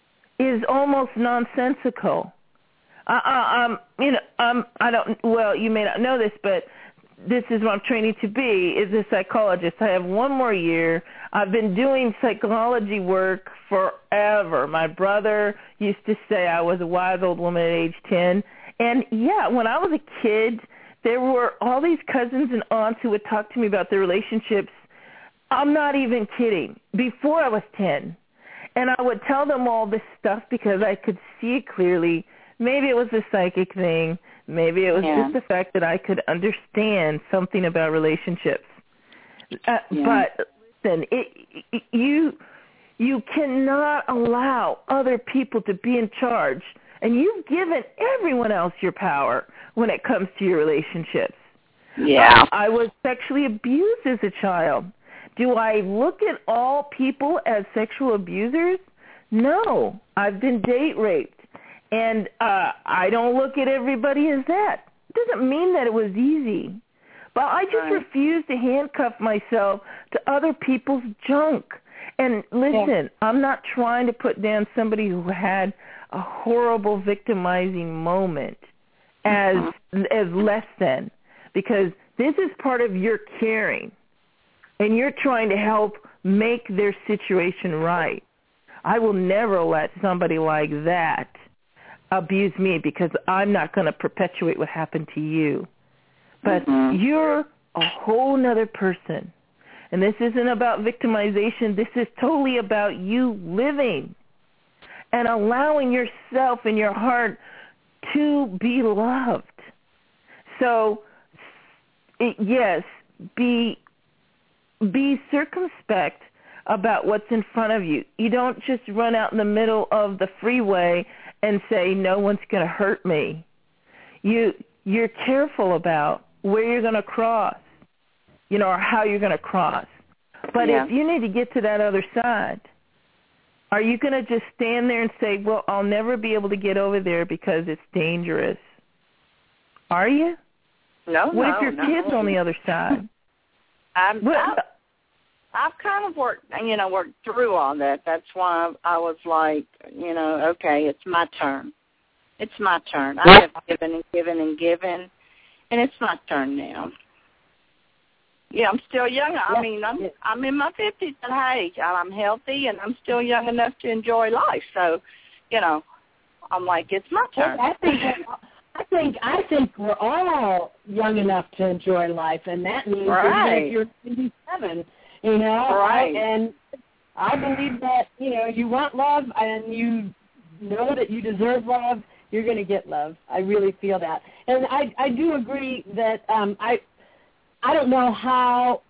is almost nonsensical. I, I, I'm, you know, I'm, I don't. Well, you may not know this, but this is what I'm training to be: is a psychologist. I have one more year. I've been doing psychology work forever. My brother used to say I was a wise old woman at age ten, and yeah, when I was a kid, there were all these cousins and aunts who would talk to me about their relationships. I'm not even kidding. Before I was ten. And I would tell them all this stuff because I could see it clearly. Maybe it was a psychic thing. Maybe it was yeah. just the fact that I could understand something about relationships. Uh, yeah. But listen, it, it, you you cannot allow other people to be in charge. And you've given everyone else your power when it comes to your relationships. Yeah. I, I was sexually abused as a child. Do I look at all people as sexual abusers? No. I've been date raped. And uh, I don't look at everybody as that. It doesn't mean that it was easy. But I just right. refuse to handcuff myself to other people's junk. And listen, yeah. I'm not trying to put down somebody who had a horrible victimizing moment as uh-huh. as less than, because this is part of your caring, and you're trying to help make their situation right. I will never let somebody like that abuse me, because I'm not going to perpetuate what happened to you. But uh-huh. you're a whole nother person, and this isn't about victimization. This is totally about you living and allowing yourself and your heart to be loved. So, it, yes, be be circumspect about what's in front of you. You don't just run out in the middle of the freeway and say, no one's going to hurt me. You, you're careful about where you're going to cross, you know, or how you're going to cross. But yeah. if you need to get to that other side, are you going to just stand there and say, well, I'll never be able to get over there because it's dangerous? Are you? No, what no, if your no. kid's on the other side? I'm, what, I've, I've kind of worked, you know, worked through all that. That's why I was like, you know, okay, it's my turn. It's my turn. I have given and given and given, and it's my turn now. Yeah, I'm still young. I yeah. mean, I'm I'm in my fifties, and hey, I'm healthy, and I'm still young enough to enjoy life. So, you know, I'm like, it's my turn. I think I think I think we're all young enough to enjoy life, and that means right. that you're twenty-seven, you know. Right. And I believe that, you know, you want love, and you know that you deserve love. You're going to get love. I really feel that, and I I do agree that um, I. I don't know how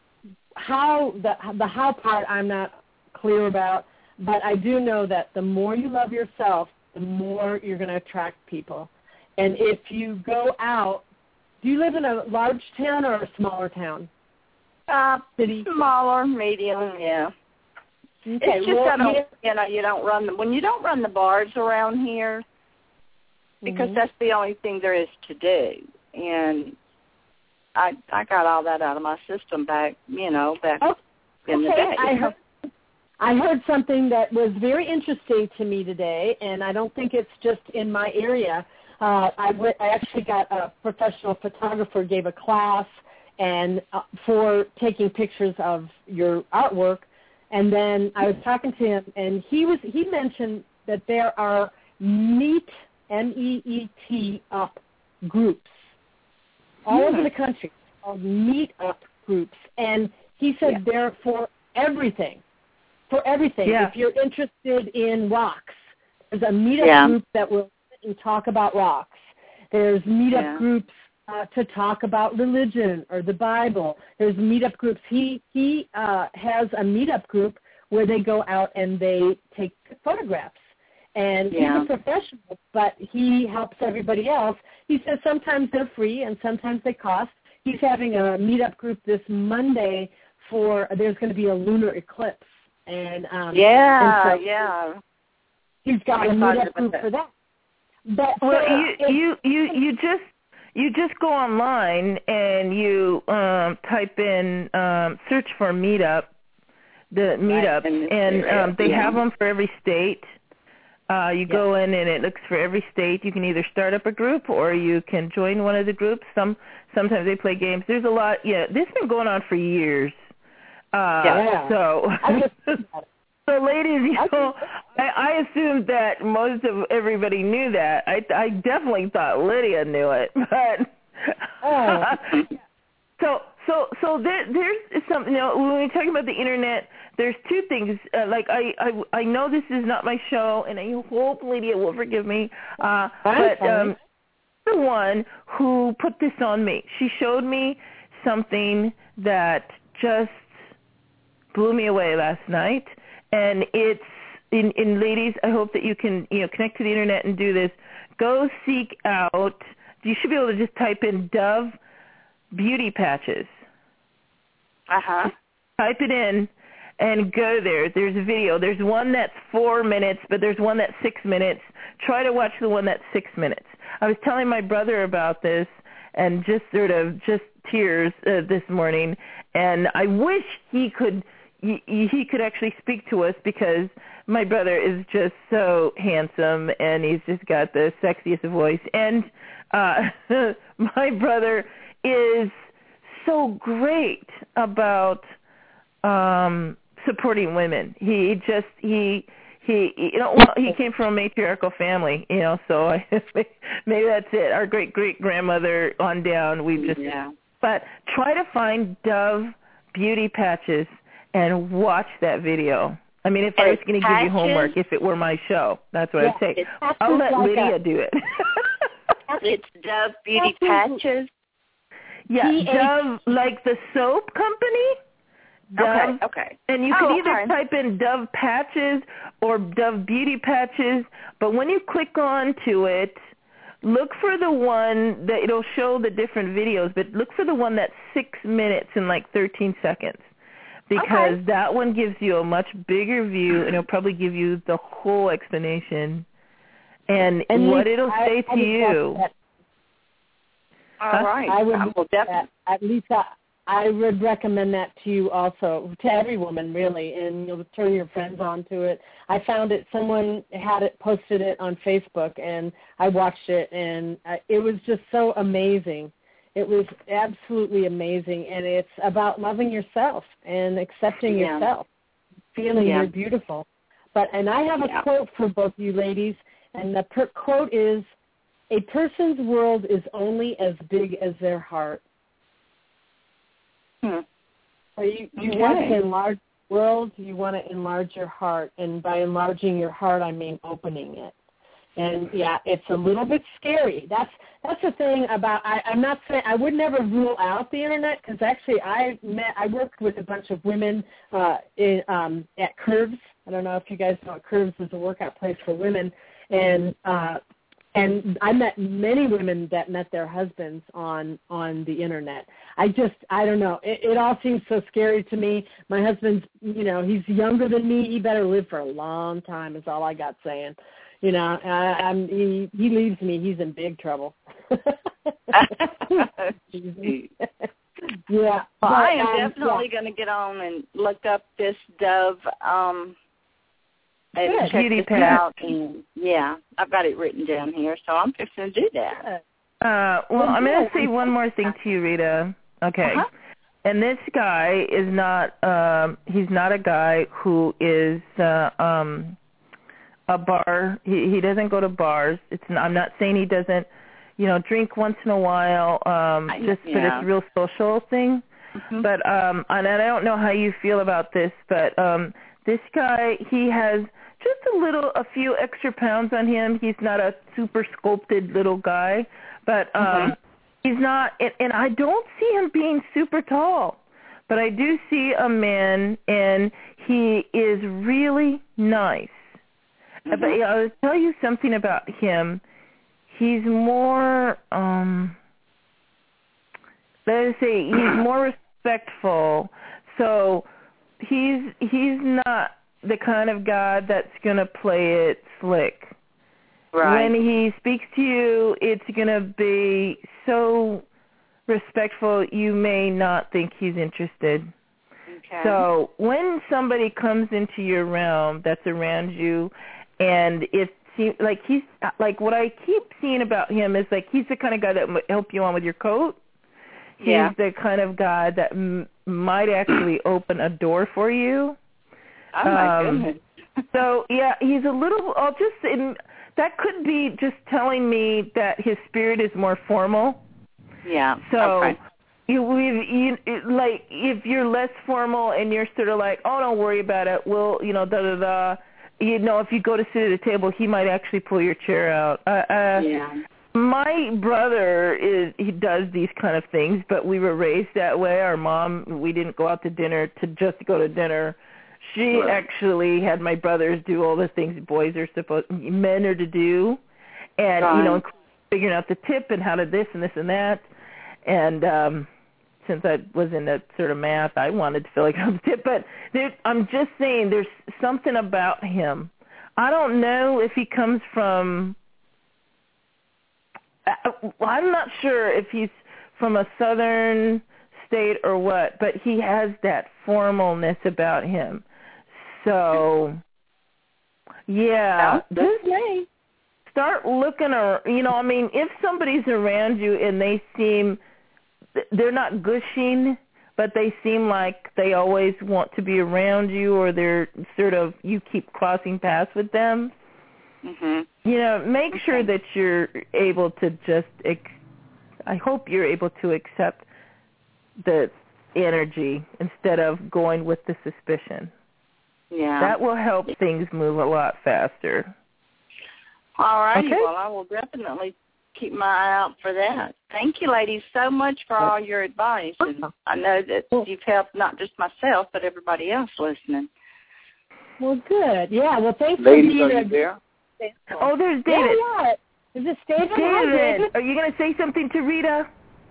how the the how part I'm not clear about, but I do know that the more you love yourself, the more you're going to attract people. And if you go out, do you live in a large town or a smaller town? Uh, City? Smaller, medium, yeah. Okay, it's just well, I don't, you know, you don't run the, when you don't run the bars around here, because mm-hmm. that's the only thing there is to do, and I I got all that out of my system back, you know, back oh, in the okay. day. I heard, I heard something that was very interesting to me today, and I don't think it's just in my area. Uh, I, w- I actually got a professional photographer gave a class and uh, for taking pictures of your artwork, and then I was talking to him, and he was he mentioned that there are meet M E E T up groups all over the country, called meet-up groups. And he said yeah. they're for everything, for everything. Yeah. If you're interested in rocks, there's a meet-up yeah. group that will and talk about rocks. There's meetup Yeah. groups uh, to talk about religion or the Bible. There's meetup groups. He he uh, has a meetup group where they go out and they take photographs. And Yeah. he's a professional, but he helps everybody else. He says sometimes they're free and sometimes they cost. He's having a meetup group this Monday for, there's going to be a lunar eclipse. And um, Yeah, and so yeah. he's got I'm a excited meetup about group that. for that. But Well, uh, you you you you just you just go online and you um, type in um, search for meetup, the meetup, in this and area, um, they yeah. have them for every state. Uh, you go in and it looks for every state. You can either start up a group or you can join one of the groups. Some sometimes they play games. There's a lot. Yeah, this has been going on for years. Uh, Yeah. So. I just, So, ladies, you know, I, I assumed that most of everybody knew that. I, I definitely thought Lydia knew it, but Oh. so so so there there's something. You know, when we're talking about the internet, there's two things. Uh, like I, I I know this is not my show, and I hope Lydia will forgive me. Uh, but um, the one who put this on me, she showed me something that just blew me away last night. And it's, in, in ladies, I hope that you can, you know, connect to the internet and do this. Go seek out, you should be able to just type in Dove beauty patches. Uh-huh. Type it in and go there. There's a video. There's one that's four minutes, but there's one that's six minutes. Try to watch the one that's six minutes. I was telling my brother about this and just sort of just tears uh, this morning, and I wish he could He, he could actually speak to us because my brother is just so handsome and he's just got the sexiest voice. And uh, my brother is so great about um, supporting women. He just he he you know well, he came from a matriarchal family, you know. So I, maybe that's it. Our great great grandmother on down. We just yeah. But try to find Dove beauty patches and watch that video. I mean, if And I was going to give you patches? homework, if it were my show, that's what Yeah, I'd say. it's I'll let like Lydia a- do it. It's Dove Beauty Absolutely. Patches. Yeah, P H Dove, like the soap company. Dove, Okay, okay. And you Oh, can either okay. type in Dove Patches or Dove Beauty Patches, but when you click on to it, look for the one that it'll show the different videos, but look for the one that's six minutes and like thirteen seconds. Because Okay. that one gives you a much bigger view, and it'll probably give you the whole explanation. And, And what you- it'll I- say I to would you. watch that. All Huh? right. I would I will watch definitely. that. At least I, I would recommend that to you also, to every woman really, and you'll turn your friends on to it. I found it, someone had it, posted it on Facebook, and I watched it, and uh, it was just so amazing. It was absolutely amazing, and it's about loving yourself and accepting Yeah. yourself, feeling Yeah. you're beautiful. But and I have a Yeah. quote for both you ladies, and the per- quote is, "A person's world is only as big as their heart." Hmm. So you, you Okay. want to enlarge the world, you want to enlarge your heart, and by enlarging your heart, I mean opening it. And yeah, it's a little bit scary. That's that's the thing about. I, I'm not saying I would never rule out the internet, because actually I met I worked with a bunch of women uh, in, um, at Curves. I don't know if you guys know what Curves is, a workout place for women, and uh, and I met many women that met their husbands on on the internet. I just I don't know. It, it all seems so scary to me. My husband's, you know, he's younger than me. He better live for a long time. Is all I got saying. You know, I, I'm, he he leaves me, he's in big trouble. Yeah. Well, but, I am um, definitely yeah. going to get on and look up this Dove um, and Good. check Beauty this patch. out. And yeah, I've got it written down here, so I'm fixing to do that. Uh, well, I'm going to say one more thing to you, Rita. Okay. Uh-huh. And this guy is not, um, he's not a guy who is uh, um, a bar. He, he doesn't go to bars. It's. I'm not saying he doesn't, you know, drink once in a while, um, I- just for yeah. this real social thing. Mm-hmm. But um, and I don't know how you feel about this, but um, this guy, he has just a little, a few extra pounds on him. He's not a super sculpted little guy, but um, mm-hmm. he's not, and, and I don't see him being super tall, but I do see a man, and he is really nice. Mm-hmm. But I'll tell you something about him. He's more, um, let's say, he's more respectful. So he's he's not the kind of guy that's going to play it slick. Right. When he speaks to you, it's going to be so respectful you may not think he's interested. Okay. So when somebody comes into your realm that's around you, and it seems like he's like what I keep seeing about him is like he's the kind of guy that might help you on with your coat. He's yeah. the kind of guy that m- might actually open a door for you. Oh my um, goodness. So yeah, he's a little. I'll just in, that could be just telling me that his spirit is more formal. Yeah. So okay. you, you, you like if you're less formal and you're sort of like, oh, don't worry about it. We'll, you know, da da da. You know, if you go to sit at a table, he might actually pull your chair out. Uh, uh, yeah. My brother is he does these kind of things, but we were raised that way. Our mom, we didn't go out to dinner to just go to dinner. She right. actually had my brothers do all the things boys are supposed, men are to do, and right. you know, figuring out the tip and how to this and this and that. And um, since I was into sort of math, I wanted to feel like I was tip. But there, I'm just saying, there's something about him. I don't know if he comes from. I'm not sure if he's from a southern state or what, but he has that formalness about him. So, yeah, just start looking, or you know, I mean, if somebody's around you and they seem, they're not gushing, but they seem like they always want to be around you, or they're sort of, you keep crossing paths with them. Mm-hmm. You know, make okay. sure that you're able to just, ex- I hope you're able to accept the energy instead of going with the suspicion. Yeah. That will help things move a lot faster. All right. Okay. Well, I will definitely keep my eye out for that. Thank you, ladies, so much for all your advice. And I know that you've helped not just myself, but everybody else listening. Well, good. Yeah, well, thanks ladies, for being are you there? Oh, there's David. Yeah, yeah. Is it David? David, Hi, David, are you going to say something to Rita?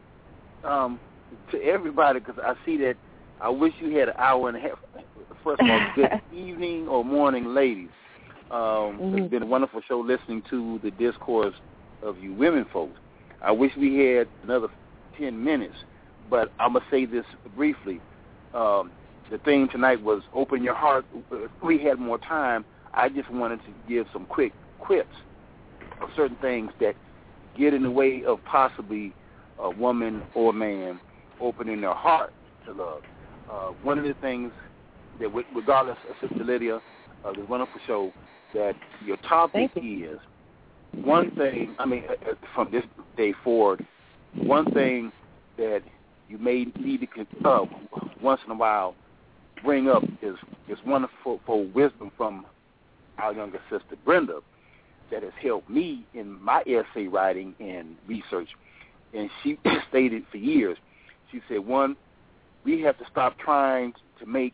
Um, to everybody, because I see that I wish you had an hour and a half. First of all, good evening or morning, ladies. Um, mm-hmm. It's been a wonderful show listening to the discourse of you women folks. I wish we had another ten minutes, but I'm going to say this briefly. Um, the theme tonight was open your heart. If we had more time, I just wanted to give some quick quips of certain things that get in the way of possibly a woman or a man opening their heart to love. Uh, one of the things that, regardless of Sister Lydia, uh, this wonderful show, that your topic you. is one thing, I mean, uh, from this day forward, one thing that you may need to uh, once in a while bring up is, is wonderful for wisdom from our younger sister, Brenda, that has helped me in my essay writing and research. And she stated for years, she said, one, we have to stop trying to make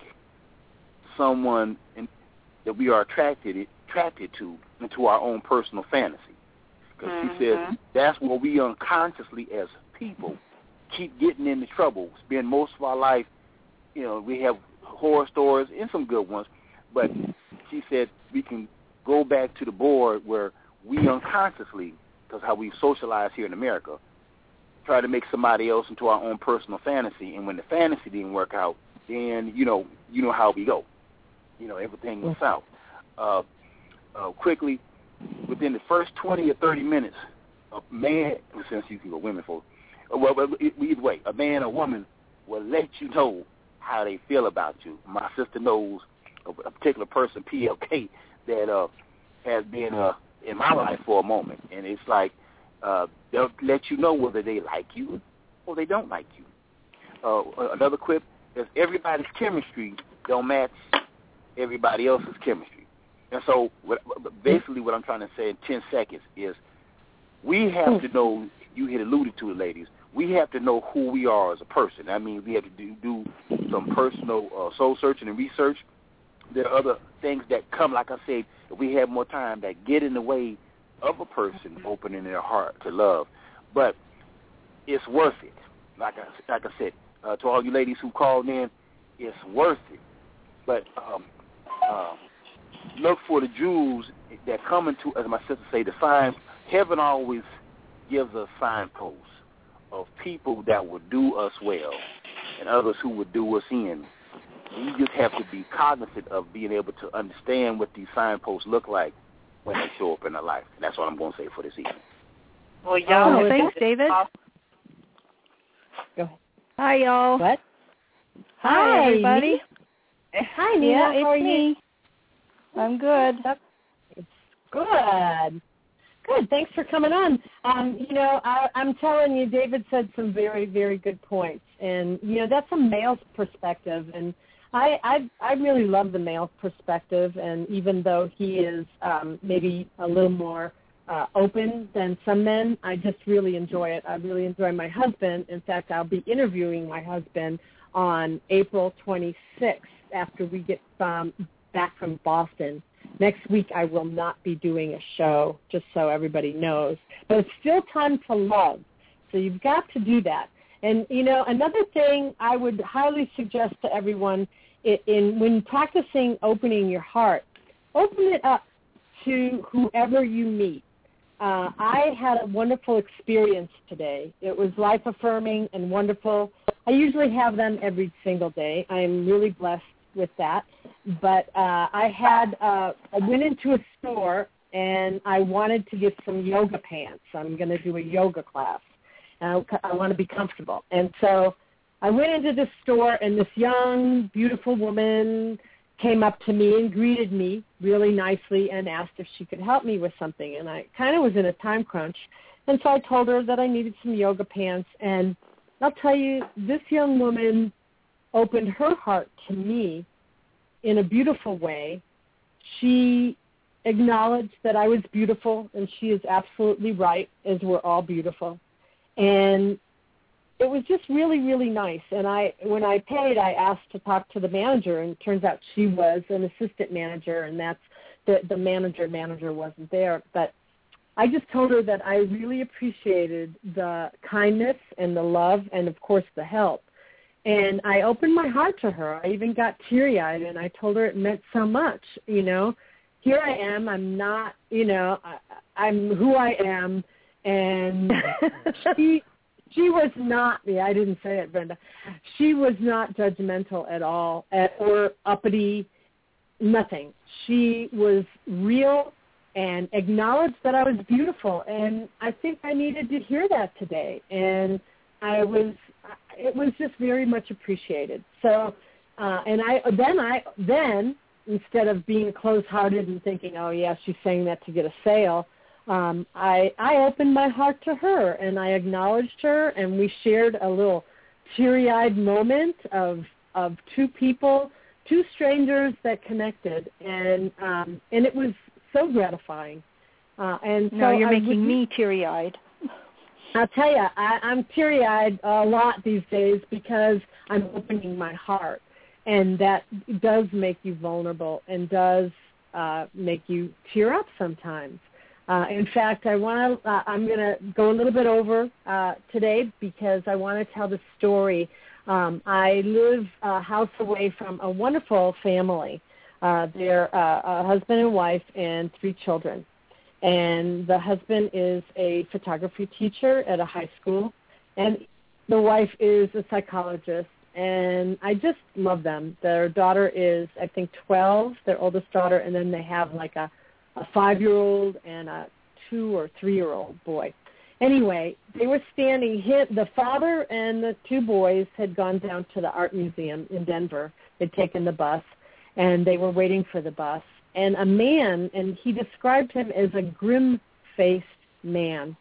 someone in, that we are attracted attracted to into our own personal fantasy. Because mm-hmm. she said that's where we unconsciously as people keep getting into trouble. Spend most of our life, you know, we have horror stories and some good ones, but she said we can go back to the board where we unconsciously, because how we socialize here in America, try to make somebody else into our own personal fantasy, and when the fantasy didn't work out, then, you know, you know how we go. You know, everything was out. Uh, uh, quickly, within the first twenty or thirty minutes, a man, since you can go women for, well, either way, a man or woman will let you know how they feel about you. My sister knows a particular person, P L K, that uh, has been uh, in my life for a moment, and it's like uh, they'll let you know whether they like you or they don't like you. Uh, another quip is everybody's chemistry don't match everybody else's chemistry. And so what, basically what I'm trying to say in ten seconds is we have to know, you had alluded to it, ladies, we have to know who we are as a person. That means we have to do, do some personal uh, soul searching and research. There are other things that come, like I said, if we have more time, that get in the way of a person opening their heart to love. But it's worth it. Like I, like I said, uh, to all you ladies who called in, it's worth it. But um, uh, look for the jewels that come into, as my sister say, the sign. Heaven always gives us signposts of people that will do us well and others who will do us in. We just have to be cognizant of being able to understand what these signposts look like when they show up in our life. And that's what I'm going to say for this evening. Well, y'all. Oh, thanks, David. Go ahead. Hi, y'all. What? Hi, Hi everybody. Hi, Nina. Yeah, it's How are you? me. I'm good. It's good. Good. Thanks for coming on. Um, you know, I, I'm telling you, David said some very, very good points. And, you know, that's a male's perspective. And I, I, I really love the male's perspective. And even though he is um, maybe a little more uh, open than some men, I just really enjoy it. I really enjoy my husband. In fact, I'll be interviewing my husband on April twenty-sixth after we get um, back from Boston. Next week I will not be doing a show, just so everybody knows. But it's still time to love, so you've got to do that. And, you know, another thing I would highly suggest to everyone in, in when practicing opening your heart, open it up to whoever you meet. Uh, I had a wonderful experience today. It was life-affirming and wonderful. I usually have them every single day. I'm really blessed with that. But uh, I had, uh, I went into a store and I wanted to get some yoga pants. I'm going to do a yoga class. And I, I want to be comfortable. And so I went into the store and this young, beautiful woman came up to me and greeted me really nicely and asked if she could help me with something. And I kind of was in a time crunch. And so I told her that I needed some yoga pants. And I'll tell you, this young woman opened her heart to me in a beautiful way. She acknowledged that I was beautiful, and she is absolutely right, as we're all beautiful. And it was just really, really nice. And I, when I paid, I asked to talk to the manager, and it turns out she was an assistant manager, and that's the, the manager manager wasn't there. But I just told her that I really appreciated the kindness and the love and, of course, the help. And I opened my heart to her. I even got teary-eyed, and I told her it meant so much, you know. Here I am. I'm not, you know, I, I'm who I am. And she she was not, yeah, I didn't say it, Brenda. She was not judgmental at all at, or uppity, nothing. She was real and acknowledged that I was beautiful. And I think I needed to hear that today. And I was, it was just very much appreciated. So, uh, and I then I then instead of being close-hearted and thinking, oh yeah, she's saying that to get a sale, um, I I opened my heart to her and I acknowledged her, and we shared a little teary-eyed moment of of two people, two strangers that connected, and um, and it was so gratifying. Uh, and no, so you're I making would, me teary-eyed. I'll tell you, I, I'm teary-eyed a lot these days because I'm opening my heart, and that does make you vulnerable and does uh, make you tear up sometimes. Uh, in fact, I want to. Uh, I'm going to go a little bit over uh, today because I want to tell the story. Um, I live a house away from a wonderful family. Uh, they're uh, a husband and wife and three children. And the husband is a photography teacher at a high school, and the wife is a psychologist, and I just love them. Their daughter is, I think, twelve, their oldest daughter, and then they have like a, a five-year-old and a two- or three-year-old boy. Anyway, they were standing, the father and the two boys had gone down to the art museum in Denver. They'd taken the bus, and they were waiting for the bus. And a man, and he described him as a grim-faced man,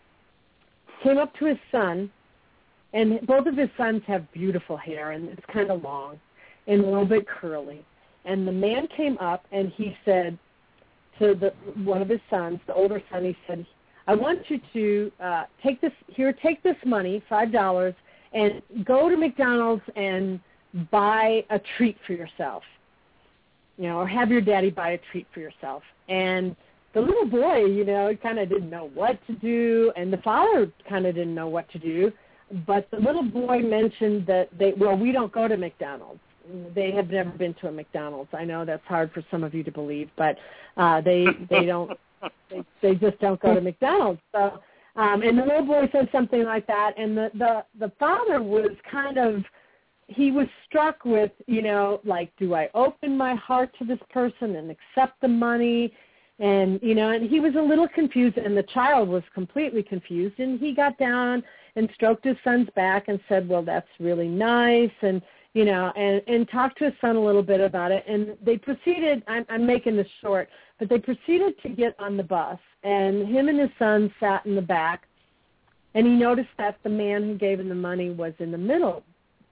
came up to his son, and both of his sons have beautiful hair, and it's kind of long and a little bit curly. And the man came up, and he said, to the one of his sons, the older son. He said, I want you to uh, take this, here, take this money, five dollars, and go to McDonald's and buy a treat for yourself, you know, or have your daddy buy a treat for yourself. And the little boy, you know, kind of didn't know what to do, and the father kind of didn't know what to do. But the little boy mentioned that they, well, we don't go to McDonald's. They have never been to a McDonald's. I know that's hard for some of you to believe, but uh, they they don't they, they just don't go to McDonald's. So, um, and the little boy said something like that, and the, the the father was kind of, he was struck with, you know, like, do I open my heart to this person and accept the money? And, you know, and he was a little confused, and the child was completely confused, and he got down and stroked his son's back and said, well, that's really nice, and, you know, and, and talked to his son a little bit about it. And they proceeded, I'm, I'm making this short, but they proceeded to get on the bus, and him and his son sat in the back, and he noticed that the man who gave him the money was in the middle.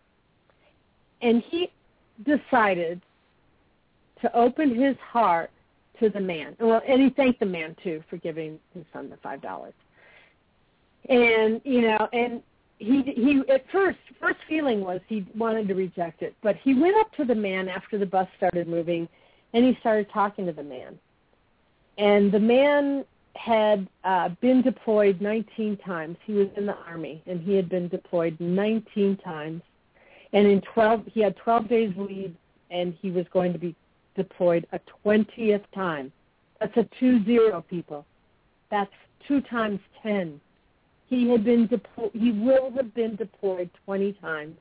And he decided to open his heart to the man. Well, and he thanked the man, too, for giving his son the five dollars. And, you know, and he, he at first, first feeling was he wanted to reject it. But he went up to the man after the bus started moving, and he started talking to the man. And the man had uh, been deployed nineteen times. He was in the Army, and he had been deployed nineteen times. And in twelve, he had twelve days leave, and he was going to be deployed a twentieth time. That's a two zero, people. That's two times ten. He had been deployed. He will have been deployed twenty times.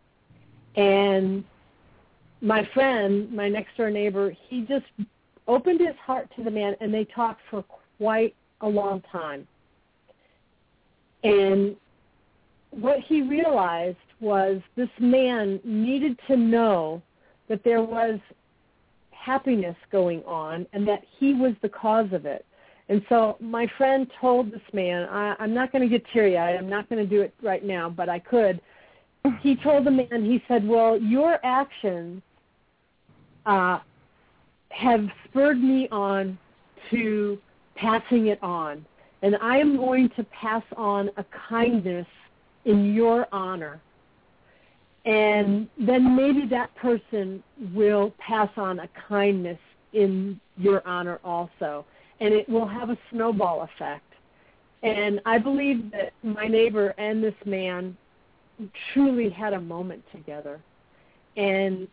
And my friend, my next door neighbor, he just opened his heart to the man, and they talked for quite a long time. And what he realized was this man needed to know that there was happiness going on and that he was the cause of it. And so my friend told this man, I, I'm not going to get teary-eyed, I'm not going to do it right now, but I could. He told the man, he said, well, your actions uh, have spurred me on to passing it on. And I am going to pass on a kindness in your honor. And then maybe that person will pass on a kindness in your honor also. And it will have a snowball effect. And I believe that my neighbor and this man truly had a moment together. And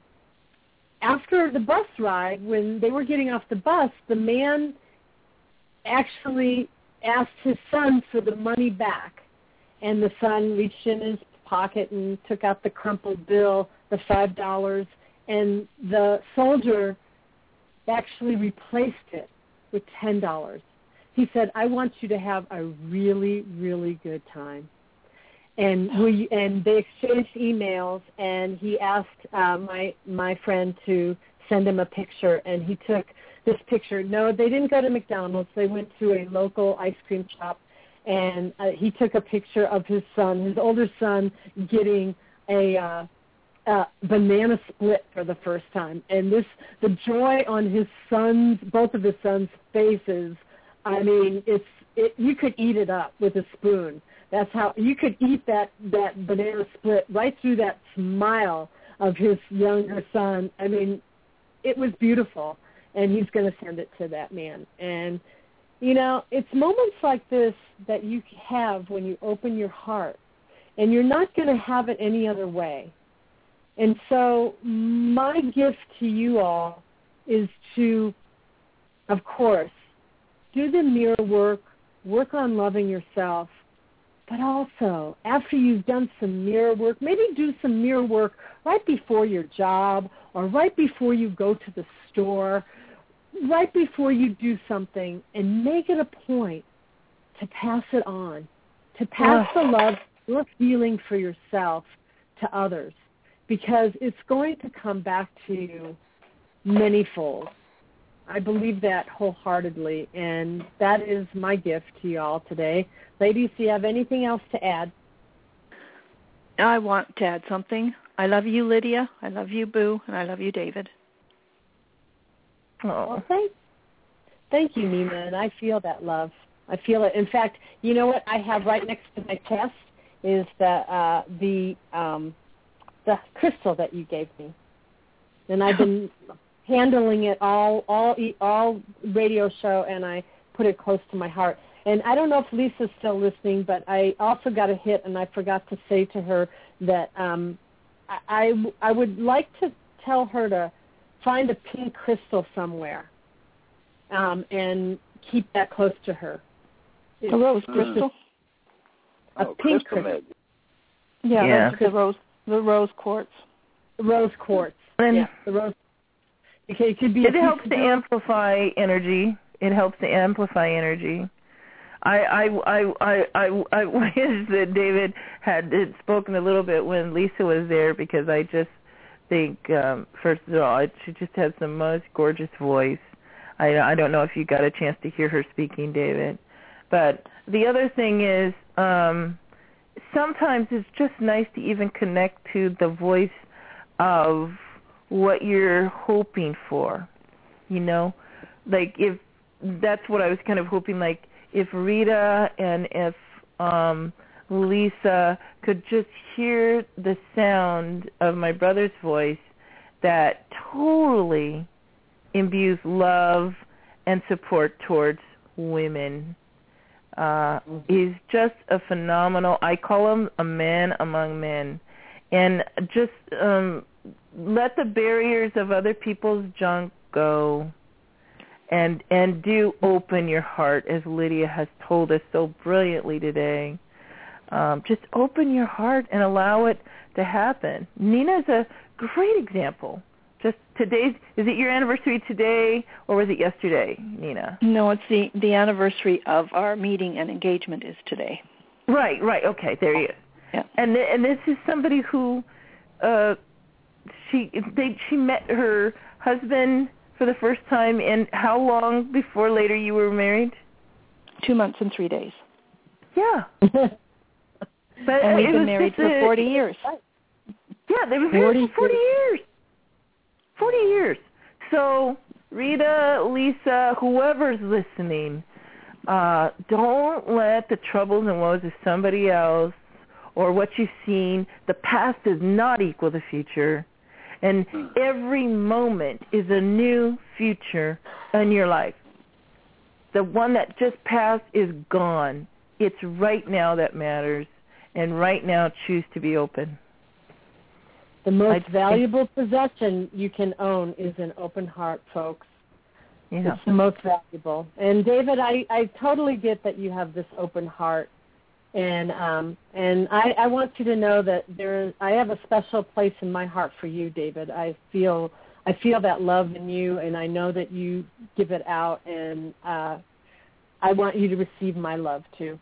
after the bus ride, when they were getting off the bus, the man actually asked his son for the money back. And the son reached in his pocket and took out the crumpled bill, the five dollars, and the soldier actually replaced it with ten dollars. He said, I want you to have a really, really good time. And we and they exchanged emails, and he asked uh, my my friend to send him a picture, and he took this picture. No, they didn't go to McDonald's. They went to a local ice cream shop, and uh, he took a picture of his son, his older son, getting a uh, uh, banana split for the first time. And this, the joy on his son's, both of his sons' faces, I mean, it's it, you could eat it up with a spoon. That's how you could eat that, that banana split right through that smile of his younger son. I mean, it was beautiful, and he's going to send it to that man. And, you know, it's moments like this that you have when you open your heart, and you're not going to have it any other way. And so my gift to you all is to, of course, do the mirror work, work on loving yourself, but also, after you've done some mirror work, maybe do some mirror work right before your job or right before you go to the store, right before you do something, and make it a point to pass it on, to pass the love, your feeling for yourself to others, because it's going to come back to you manyfold. I believe that wholeheartedly, and that is my gift to you all today. Ladies, do you have anything else to add? I want to add something. I love you, Lydia. I love you, Boo, and I love you, David. Oh, well, thank, Thank you, Nina, and I feel that love. I feel it. In fact, you know what I have right next to my chest is the uh, the um, the crystal that you gave me, and I've been handling it all all all radio show, and I put it close to my heart. And I don't know if Lisa's still listening, but I also got a hit, and I forgot to say to her that um, I, I, I would like to tell her to find a pink crystal somewhere um, and keep that close to her. A rose crystal? A oh, pink crystal. crystal. Yeah, Yeah. that's the rose, the rose quartz. Rose quartz. And yeah, the rose. Okay, it could be. it a helps to piece of- amplify energy. It helps to amplify energy. I I I I I, I wish that David had, had spoken a little bit when Lisa was there, because I just think, um, first of all, she just has the most gorgeous voice. I I don't know if you got a chance to hear her speaking, David. But the other thing is, um, sometimes it's just nice to even connect to the voice of what you're hoping for, you know? Like, if that's what I was kind of hoping, like, if Rita and if um, Lisa could just hear the sound of my brother's voice that totally imbues love and support towards women. Uh, he's just a phenomenal, I call him a man among men. And just um, let the barriers of other people's junk go. And and do open your heart, as Lydia has told us so brilliantly today. Um, just open your heart and allow it to happen. Nina's a great example. Just today's, is it your anniversary today, or was it yesterday, Nina? No, it's the, the anniversary of our meeting and engagement is today. Right, right. Okay, there you go. Yeah. And th- and this is somebody who, uh, she they she met her husband for the first time, and how long before later you were married? Two months and three days. Yeah. But and we've it been was married just for a, forty years. Yeah, they were married for forty years. forty years. So, Rita, Lisa, whoever's listening, uh, don't let the troubles and woes of somebody else or what you've seen, the past does not equal the future. And every moment is a new future in your life. The one that just passed is gone. It's right now that matters. And right now, choose to be open. The most I valuable possession you can own is an open heart, folks. Yeah. It's the most valuable. And David, I, I totally get that you have this open heart. And um, and I, I want you to know that there I have a special place in my heart for you, David. I feel I feel that love in you, and I know that you give it out, and uh, I want you to receive my love too.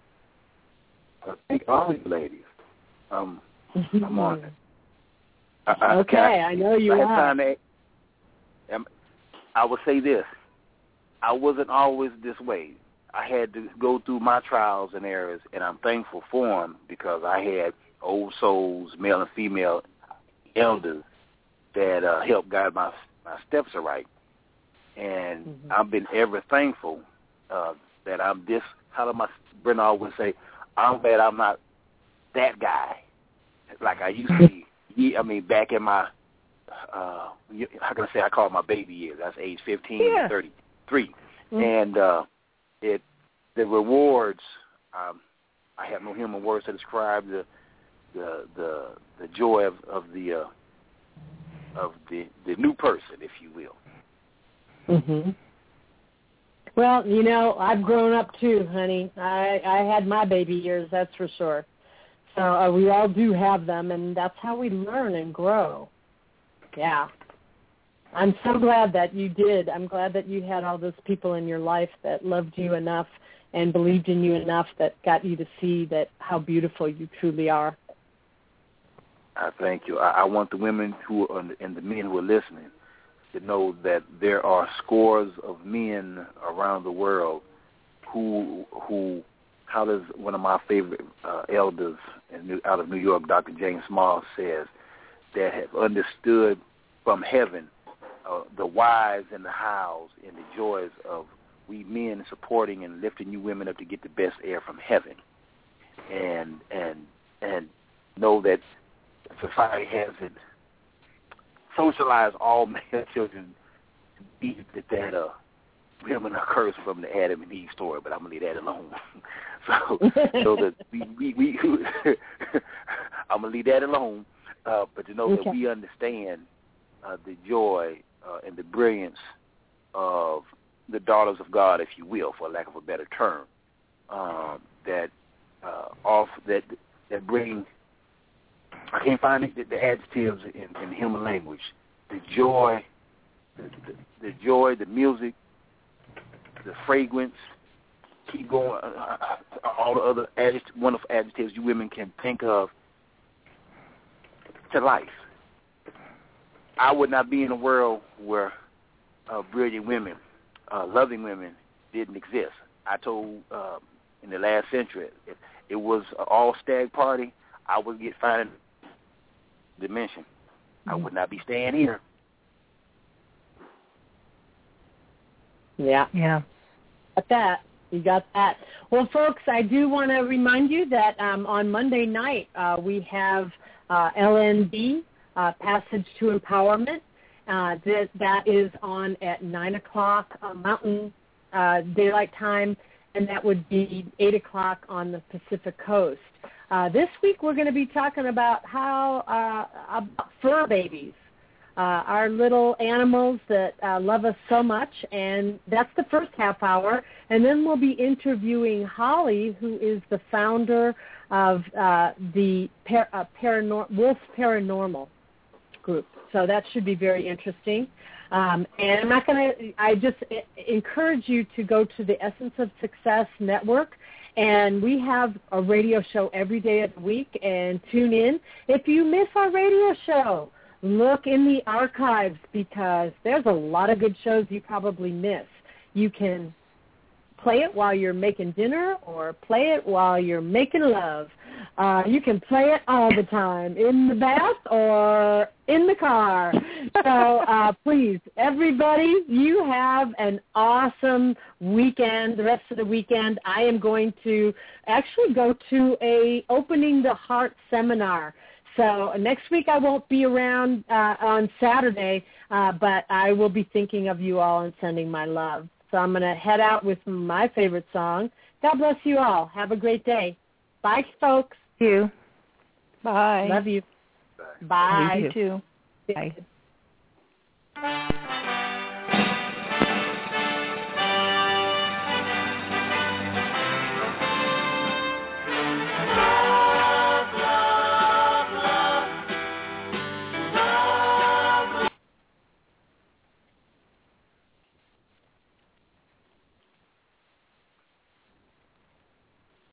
I think all you ladies, um, I'm on it. I, I, okay, I, I know you last are. Time they, um, I will say this: I wasn't always this way. I had to go through my trials and errors, and I'm thankful for them because I had old souls, male and female elders that uh, helped guide my my steps aright. And mm-hmm. I've been ever thankful uh, that I'm this. How do my Brenda always say? I'm glad I'm not that guy like I used to be. I mean, back in my uh, how can I say? I call it my baby years. That's age fifteen yeah. to thirty-three, mm-hmm. and. uh It the rewards. Um, I have no human words to describe the the the, the joy of, of the uh, of the the new person, if you will. Mhm. Well, you know, I've grown up too, honey. I I had my baby years, that's for sure. So uh, we all do have them, and that's how we learn and grow. Yeah. I'm so glad that you did. I'm glad that you had all those people in your life that loved you enough and believed in you enough that got you to see that how beautiful you truly are. I thank you. I, I want the women who are, and the men who are listening to know that there are scores of men around the world who, who how does one of my favorite uh, elders in New, out of New York, Doctor James Small, says, that have understood from heaven Uh, the whys and the hows and the joys of we men supporting and lifting you women up to get the best air from heaven, and and and know that society hasn't socialized all male children to be that that uh, women are cursed from the Adam and Eve story, but I'm gonna leave that alone. so so that we we, we I'm gonna leave that alone, uh, but to know okay. that we understand uh, the joy uh, and the brilliance of the daughters of God, if you will, for lack of a better term, um, that uh, off that that bring. I can't find the, the adjectives in, in human language. The joy, the, the, the joy, the music, the fragrance. Keep going. Uh, all the other adject, wonderful adjectives you women can think of to life. I would not be in a world where uh, brilliant women, uh, loving women, didn't exist. I told uh, in the last century, if it was an all stag party, I would get found in dimension. I would not be staying here. Yeah. Yeah. Got that. You got that. Well, folks, I do want to remind you that um, on Monday night uh, we have uh, L N B, uh, Passage to Empowerment. Uh, that, that is on at nine o'clock uh, Mountain uh, Daylight Time, and that would be eight o'clock on the Pacific Coast. Uh, this week we're going to be talking about how uh, about fur babies, uh, our little animals that uh, love us so much, and that's the first half hour. And then we'll be interviewing Holly, who is the founder of uh, the par- uh, Paranor- Wolf Paranormal group. So that should be very interesting. Um, and I'm not going to, I just encourage you to go to the Essence of Success Network, and we have a radio show every day of the week, and tune in. If you miss our radio show, look in the archives, because there's a lot of good shows you probably miss. You can play it while you're making dinner or play it while you're making love. Uh, you can play it all the time, in the bath or in the car. So uh, please, everybody, you have an awesome weekend, the rest of the weekend. I am going to actually go to a Opening the Heart seminar. So next week I won't be around uh, on Saturday, uh, but I will be thinking of you all and sending my love. So I'm going to head out with my favorite song. God bless you all. Have a great day. Bye, folks. Thank you. Bye. Love you. Bye. Bye. You too. Bye.